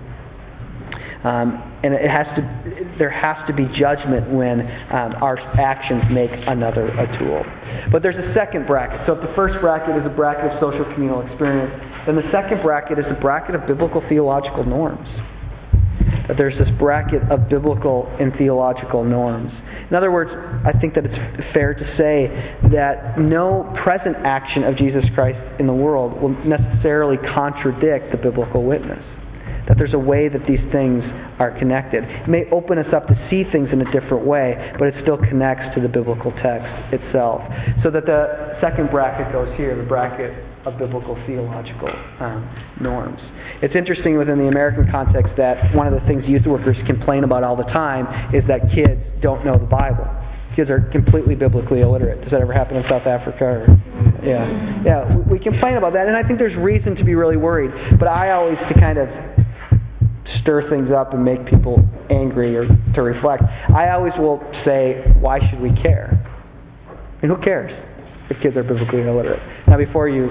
And there has to be judgment when our actions make another a tool. But there's a second bracket. So if the first bracket is a bracket of social communal experience, then the second bracket is a bracket of biblical theological norms. That there's this bracket of biblical and theological norms. In other words, I think that it's fair to say that no present action of Jesus Christ in the world will necessarily contradict the biblical witness. That there's a way that these things are connected. It may open us up to see things in a different way, but it still connects to the biblical text itself. So that the second bracket goes here, the bracket of biblical theological norms. It's interesting within the American context that one of the things youth workers complain about all the time is that kids don't know the Bible. Kids are completely biblically illiterate. Does that ever happen in South Africa? Yeah, we complain about that, and I think there's reason to be really worried. But I always, to kind of stir things up and make people angry or to reflect, I always will say, why should we care? Who cares if kids are biblically illiterate? Now, before you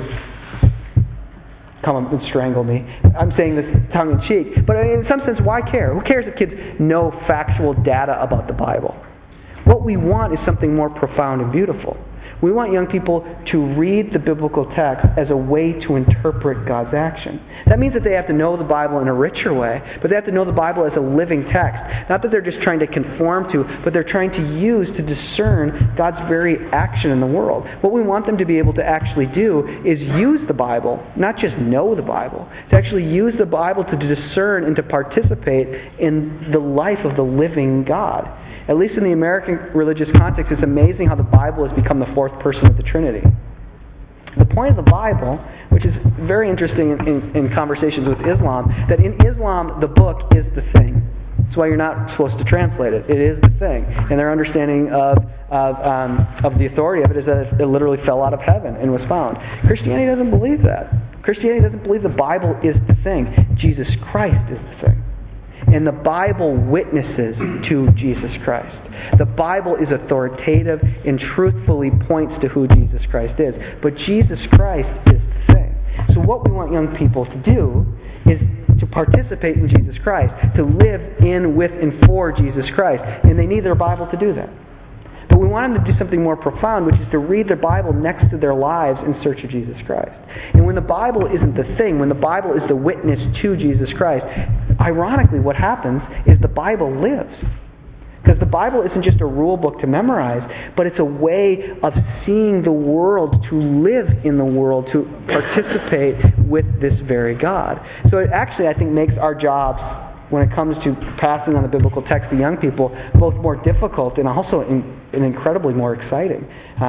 come and strangle me, I'm saying this tongue-in-cheek, but in some sense, why care? Who cares if kids know factual data about the Bible? What we want is something more profound and beautiful. We want young people to read the biblical text as a way to interpret God's action. That means that they have to know the Bible in a richer way, but they have to know the Bible as a living text. Not that they're just trying to conform to, but they're trying to use to discern God's very action in the world. What we want them to be able to actually do is use the Bible, not just know the Bible, to actually use the Bible to discern and to participate in the life of the living God. At least in the American religious context, it's amazing how the Bible has become the fourth person of the Trinity. The point of the Bible, which is very interesting in conversations with Islam, that in Islam, the book is the thing. That's why you're not supposed to translate it. It is the thing. And their understanding of the authority of it is that it literally fell out of heaven and was found. Christianity doesn't believe that. Christianity doesn't believe the Bible is the thing. Jesus Christ is the thing. And the Bible witnesses to Jesus Christ. The Bible is authoritative and truthfully points to who Jesus Christ is. But Jesus Christ is the thing. So what we want young people to do is to participate in Jesus Christ, to live in, with, and for Jesus Christ. And they need their Bible to do that. But we want them to do something more profound, which is to read their Bible next to their lives in search of Jesus Christ. And when the Bible isn't the thing, when the Bible is the witness to Jesus Christ, ironically what happens is the Bible lives. Because the Bible isn't just a rule book to memorize, but it's a way of seeing the world, to live in the world, to participate with this very God. So it actually, I think, makes our jobs, when it comes to passing on the biblical text to young people, both more difficult and also incredibly more exciting.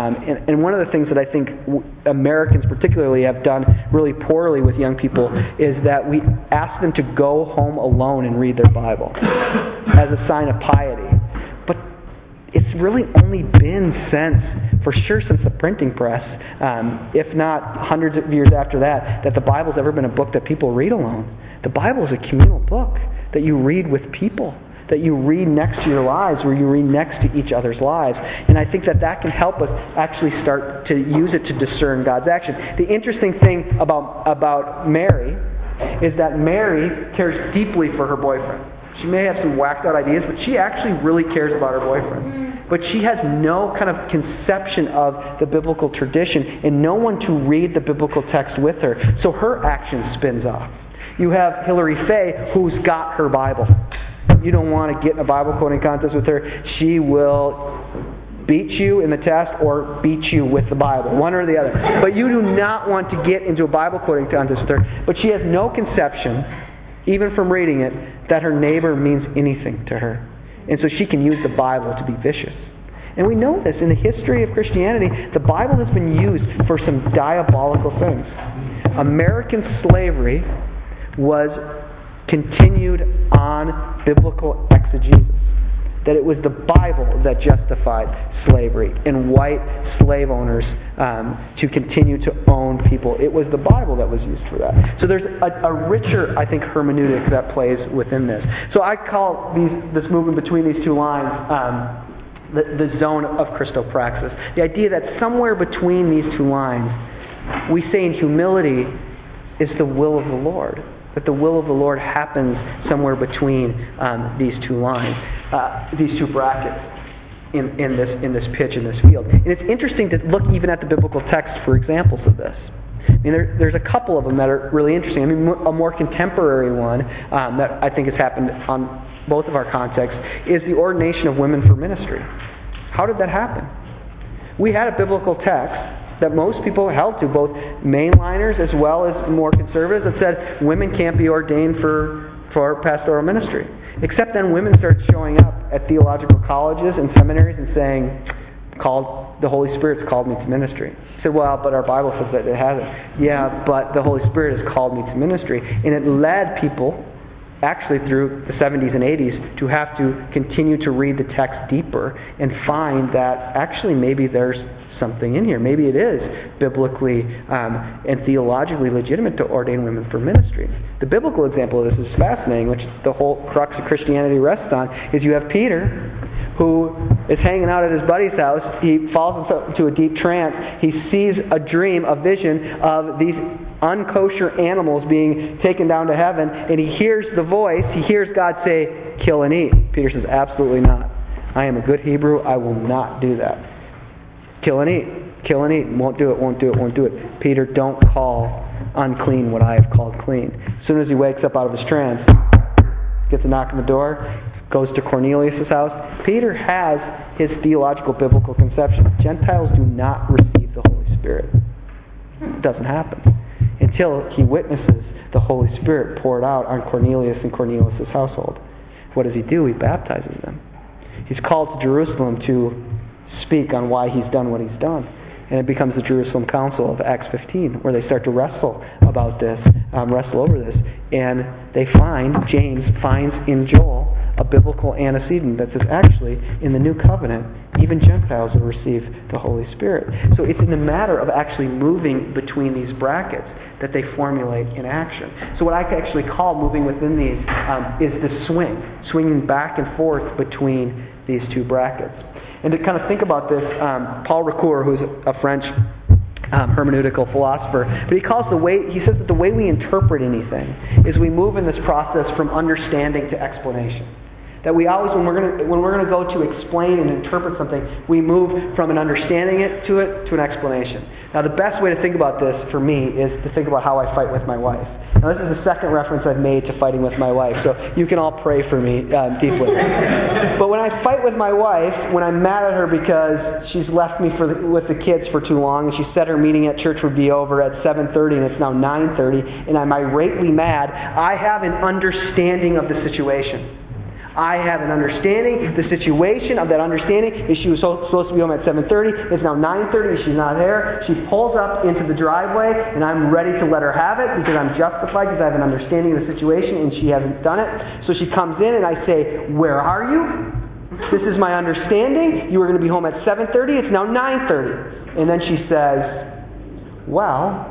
And one of the things that I think Americans particularly have done really poorly with young people is that we ask them to go home alone and read their Bible as a sign of piety. But it's really only been for sure since the printing press, if not hundreds of years after that, that the Bible's ever been a book that people read alone. The Bible is a communal book that you read with people, that you read next to your lives, where you read next to each other's lives. And I think that can help us actually start to use it to discern God's action. The interesting thing about Mary is that Mary cares deeply for her boyfriend. She may have some whacked out ideas, but she actually really cares about her boyfriend. But she has no kind of conception of the biblical tradition and no one to read the biblical text with her. So her action spins off. You have Hillary Faye, who's got her Bible. You don't want to get in a Bible quoting contest with her. She will beat you in the test or beat you with the Bible, one or the other. But you do not want to get into a Bible quoting contest with her. But she has no conception, even from reading it, that her neighbor means anything to her. And so she can use the Bible to be vicious. And we know this. In the history of Christianity, the Bible has been used for some diabolical things. American slavery was continued on biblical exegesis. That it was the Bible that justified slavery and white slave owners to continue to own people. It was the Bible that was used for that. So there's a richer, I think, hermeneutic that plays within this. So I call this movement between these two lines the zone of Christopraxis. The idea that somewhere between these two lines, we say in humility, is the will of the Lord. That the will of the Lord happens somewhere between these two lines, these two brackets in this pitch, in this field. And it's interesting to look even at the biblical text for examples of this. I mean, there's a couple of them that are really interesting. I mean, a more contemporary one that I think has happened on both of our contexts is the ordination of women for ministry. How did that happen? We had a biblical text that most people held to, both mainliners as well as more conservatives, that said women can't be ordained for pastoral ministry. Except then women started showing up at theological colleges and seminaries and saying, the Holy Spirit's called me to ministry. I said, well, but our Bible says that it hasn't. Yeah, but the Holy Spirit has called me to ministry. And it led people, actually through the 70s and 80s, to have to continue to read the text deeper and find that actually maybe there's something in here. Maybe it is biblically and theologically legitimate to ordain women for ministry. The biblical example of this is fascinating, which the whole crux of Christianity rests on, is you have Peter, who is hanging out at his buddy's house. He falls into a deep trance. He sees a dream, a vision of these unkosher animals being taken down to heaven, and he hears the voice. He hears God say, kill and eat. Peter says, absolutely not. I am a good Hebrew. I will not do that. Kill and eat. Kill and eat. Won't do it, won't do it, won't do it. Peter, don't call unclean what I have called clean. As soon as he wakes up out of his trance, gets a knock on the door, goes to Cornelius' house. Peter has his theological biblical conception. Gentiles do not receive the Holy Spirit. It doesn't happen until he witnesses the Holy Spirit poured out on Cornelius and Cornelius' household. What does he do? He baptizes them. He's called to Jerusalem to speak on why he's done what he's done. And it becomes the Jerusalem Council of Acts 15, where they start to wrestle about this, wrestle over this. And James finds in Joel a biblical antecedent that says, actually, in the new covenant, even Gentiles will receive the Holy Spirit. So it's in a matter of actually moving between these brackets that they formulate in action. So what I can actually call moving within these is the swinging back and forth between these two brackets. And to kind of think about this, Paul Ricoeur, who's a French hermeneutical philosopher, but he says that the way we interpret anything is we move in this process from understanding to explanation. That we always, when we're going to go to explain and interpret something, we move from an understanding it to an explanation. Now, the best way to think about this for me is to think about how I fight with my wife. Now, this is the second reference I've made to fighting with my wife, so you can all pray for me deeply. But when I fight with my wife, when I'm mad at her because she's left me with the kids for too long, and she said her meeting at church would be over at 7:30, and it's now 9:30, and I'm irately mad, I have an understanding of the situation. I have an understanding. The situation of that understanding is she was supposed to be home at 7:30. It's now 9:30. She's not there. She pulls up into the driveway, and I'm ready to let her have it because I'm justified because I have an understanding of the situation, and she hasn't done it. So she comes in, and I say, "Where are you? This is my understanding. You were going to be home at 7:30. It's now 9:30." And then she says, "Well,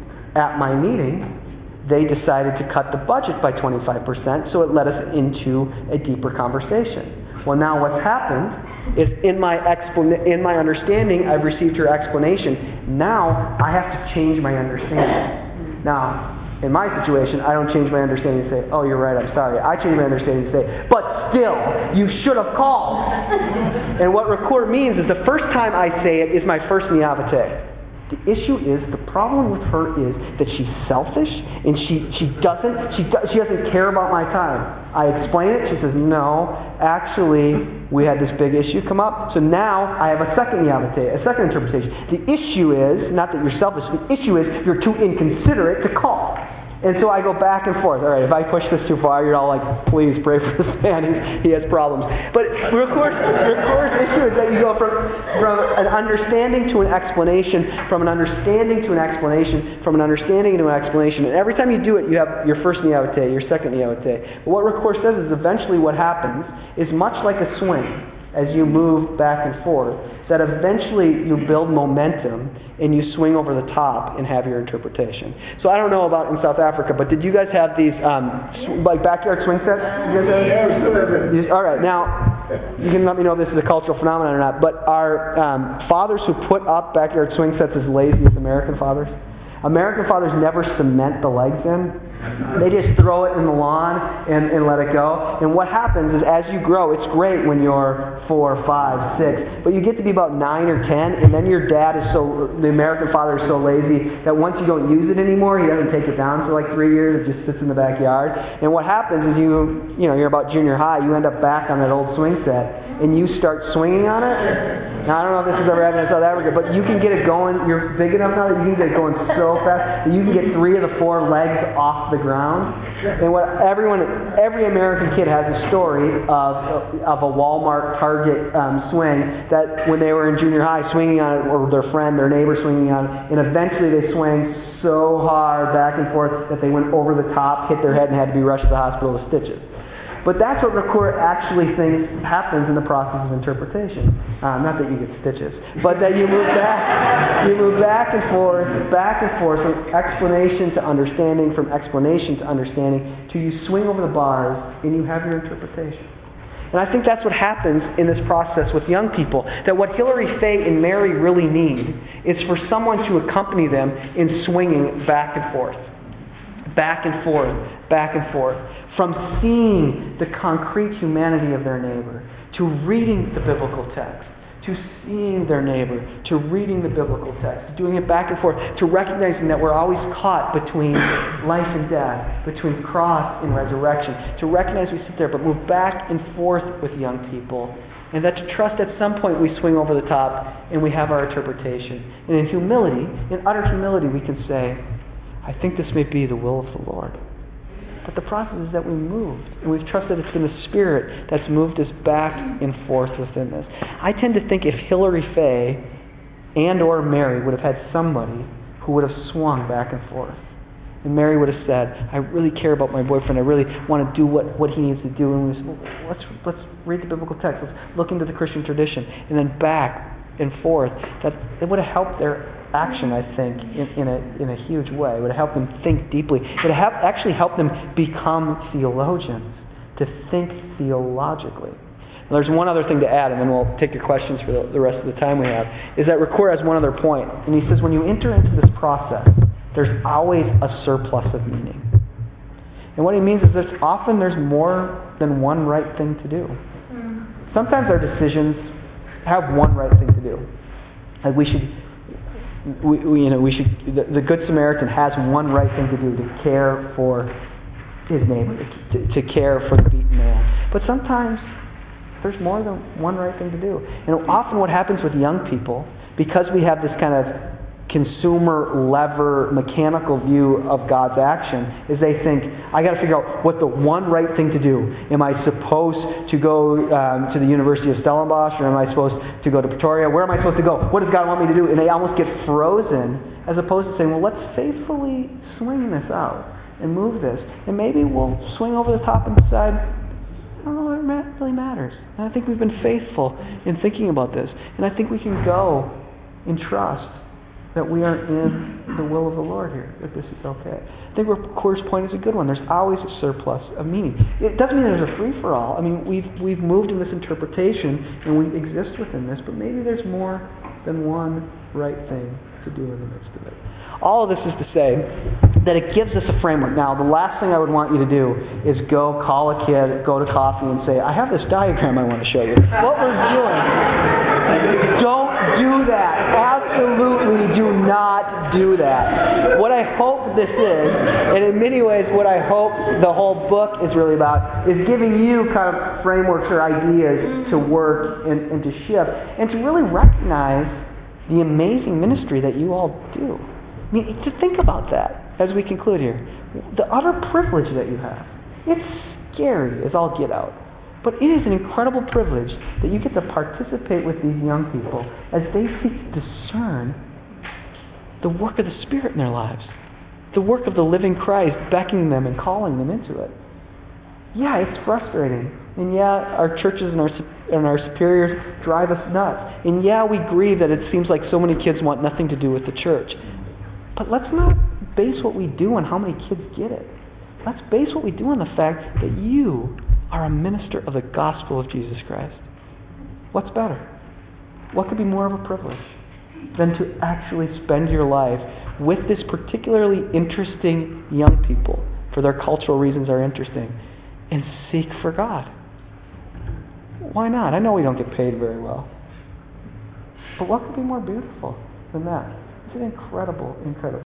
at my meeting, they decided to cut the budget by 25%, so it led us into a deeper conversation." Well, now what's happened is in my understanding, I've received her explanation. Now I have to change my understanding. Now, in my situation, I don't change my understanding and say, "Oh, you're right, I'm sorry." I change my understanding and say, "But still, you should have called." And what Ricoeur means is the first time I say it is my first niavete. The issue is, the problem with her is that she's selfish and she doesn't care about my time. I explain it, she says, "No, actually, we had this big issue come up, so now I have a second niavete, a second interpretation." The issue is, not that you're selfish, the issue is you're too inconsiderate to call. And so I go back and forth. All right, if I push this too far, you're all like, "Please pray for this man. He has problems." But Ricoeur's issue is that you go from an understanding to an explanation, from an understanding to an explanation, from an understanding to an explanation. And every time you do it, you have your first niavete, your second niavete. But what Ricoeur says is eventually what happens is much like a swing, as you move back and forth, that eventually you build momentum and you swing over the top and have your interpretation. So I don't know about in South Africa, but did you guys have these like backyard swing sets? All right, now you can let me know if this is a cultural phenomenon or not, but are fathers who put up backyard swing sets as lazy as American fathers? American fathers never cement the legs in. They just throw it in the lawn and let it go. And what happens is as you grow, it's great when you're 4, 5, 6, but you get to be about 9 or 10, and then your dad is the American father is so lazy that once you don't use it anymore, he doesn't take it down for like 3 years. It just sits in the backyard. And what happens is you're about junior high, you end up back on that old swing set, and you start swinging on it. Now, I don't know if this has ever happened in South Africa, but you can get it going. You're big enough now that you can get it going so fast that you can get 3 of the 4 legs off the ground. And what every American kid has a story of a Walmart, Target swing that when they were in junior high, swinging on it, or their friend, their neighbor swinging on it, and eventually they swang so hard back and forth that they went over the top, hit their head, and had to be rushed to the hospital with stitches. But that's what Ricoeur actually thinks happens in the process of interpretation. Not that you get stitches, but that you move back and forth, from explanation to understanding, from explanation to understanding, till you swing over the bars and you have your interpretation. And I think that's what happens in this process with young people. That what Hilary Faye and Mary really need is for someone to accompany them in swinging back and forth. Back and forth, back and forth. From seeing the concrete humanity of their neighbor, to reading the biblical text, to seeing their neighbor, to reading the biblical text, doing it back and forth, to recognizing that we're always caught between life and death, between cross and resurrection, to recognize we sit there, but move back and forth with young people, and that to trust at some point we swing over the top and we have our interpretation. And in humility, in utter humility, we can say, "I think this may be the will of the Lord." But the process is that we moved, and we've trusted it's been the Spirit that's moved us back and forth within this. I tend to think if Hilary Faye and or Mary would have had somebody who would have swung back and forth, And Mary would have said, I really care about my boyfriend. I really want to do what he needs to do. And we said, well, let's read the biblical text. Let's look into the Christian tradition. And then back and forth. That it would have helped their action, I think, in a huge way. It would have helped them think deeply. It would have actually helped them become theologians, to think theologically. And there's one other thing to add, and then we'll take your questions for the rest of the time we have, is that Ricoeur has one other point. And he says when you enter into this process, there's always a surplus of meaning. And what he means is there's more than one right thing to do. Sometimes our decisions have one right thing to do. Like the Good Samaritan has one right thing to do, to care for his neighbor, to care for the beaten man. But sometimes there's more than one right thing to do. And often what happens with young people, because we have this kind of consumer lever mechanical view of God's action, is they think, I got to figure out what the one right thing to do. Am I supposed to go to the University of Stellenbosch, or am I supposed to go to Pretoria? Where am I supposed to go? What does God want me to do? And they almost get frozen, as opposed to saying, well, let's faithfully swing this out and move this. And maybe we'll swing over the top and decide, I don't know what really matters. And I think we've been faithful in thinking about this. And I think we can go in trust that we are in the will of the Lord here, that this is okay. I think Ricoeur's point is a good one. There's always a surplus of meaning. It doesn't mean there's a free-for-all. I mean, we've moved in this interpretation, and we exist within this, but maybe there's more than one right thing to do in the midst of it. All of this is to say that it gives us a framework. Now, the last thing I would want you to do is go call a kid, go to coffee, and say, I have this diagram I want to show you. What we're doing, don't do that. Absolutely do not do that. What I hope this is, and in many ways what I hope the whole book is really about, is giving you kind of frameworks or ideas to work and to shift, and to really recognize the amazing ministry that you all do. I mean, to think about that as we conclude here. The utter privilege that you have. It's scary as all get out. But it is an incredible privilege that you get to participate with these young people as they seek to discern the work of the Spirit in their lives. The work of the living Christ beckoning them and calling them into it. Yeah, it's frustrating. And yeah, our churches and our superiors drive us nuts. And yeah, we grieve that it seems like so many kids want nothing to do with the church. But let's not base what we do on how many kids get it. Let's base what we do on the fact that you are a minister of the gospel of Jesus Christ. What's better? What could be more of a privilege than to actually spend your life with this particularly interesting young people, for their cultural reasons are interesting, and seek for God? Why not? I know we don't get paid very well. But what could be more beautiful than that? It's an incredible, incredible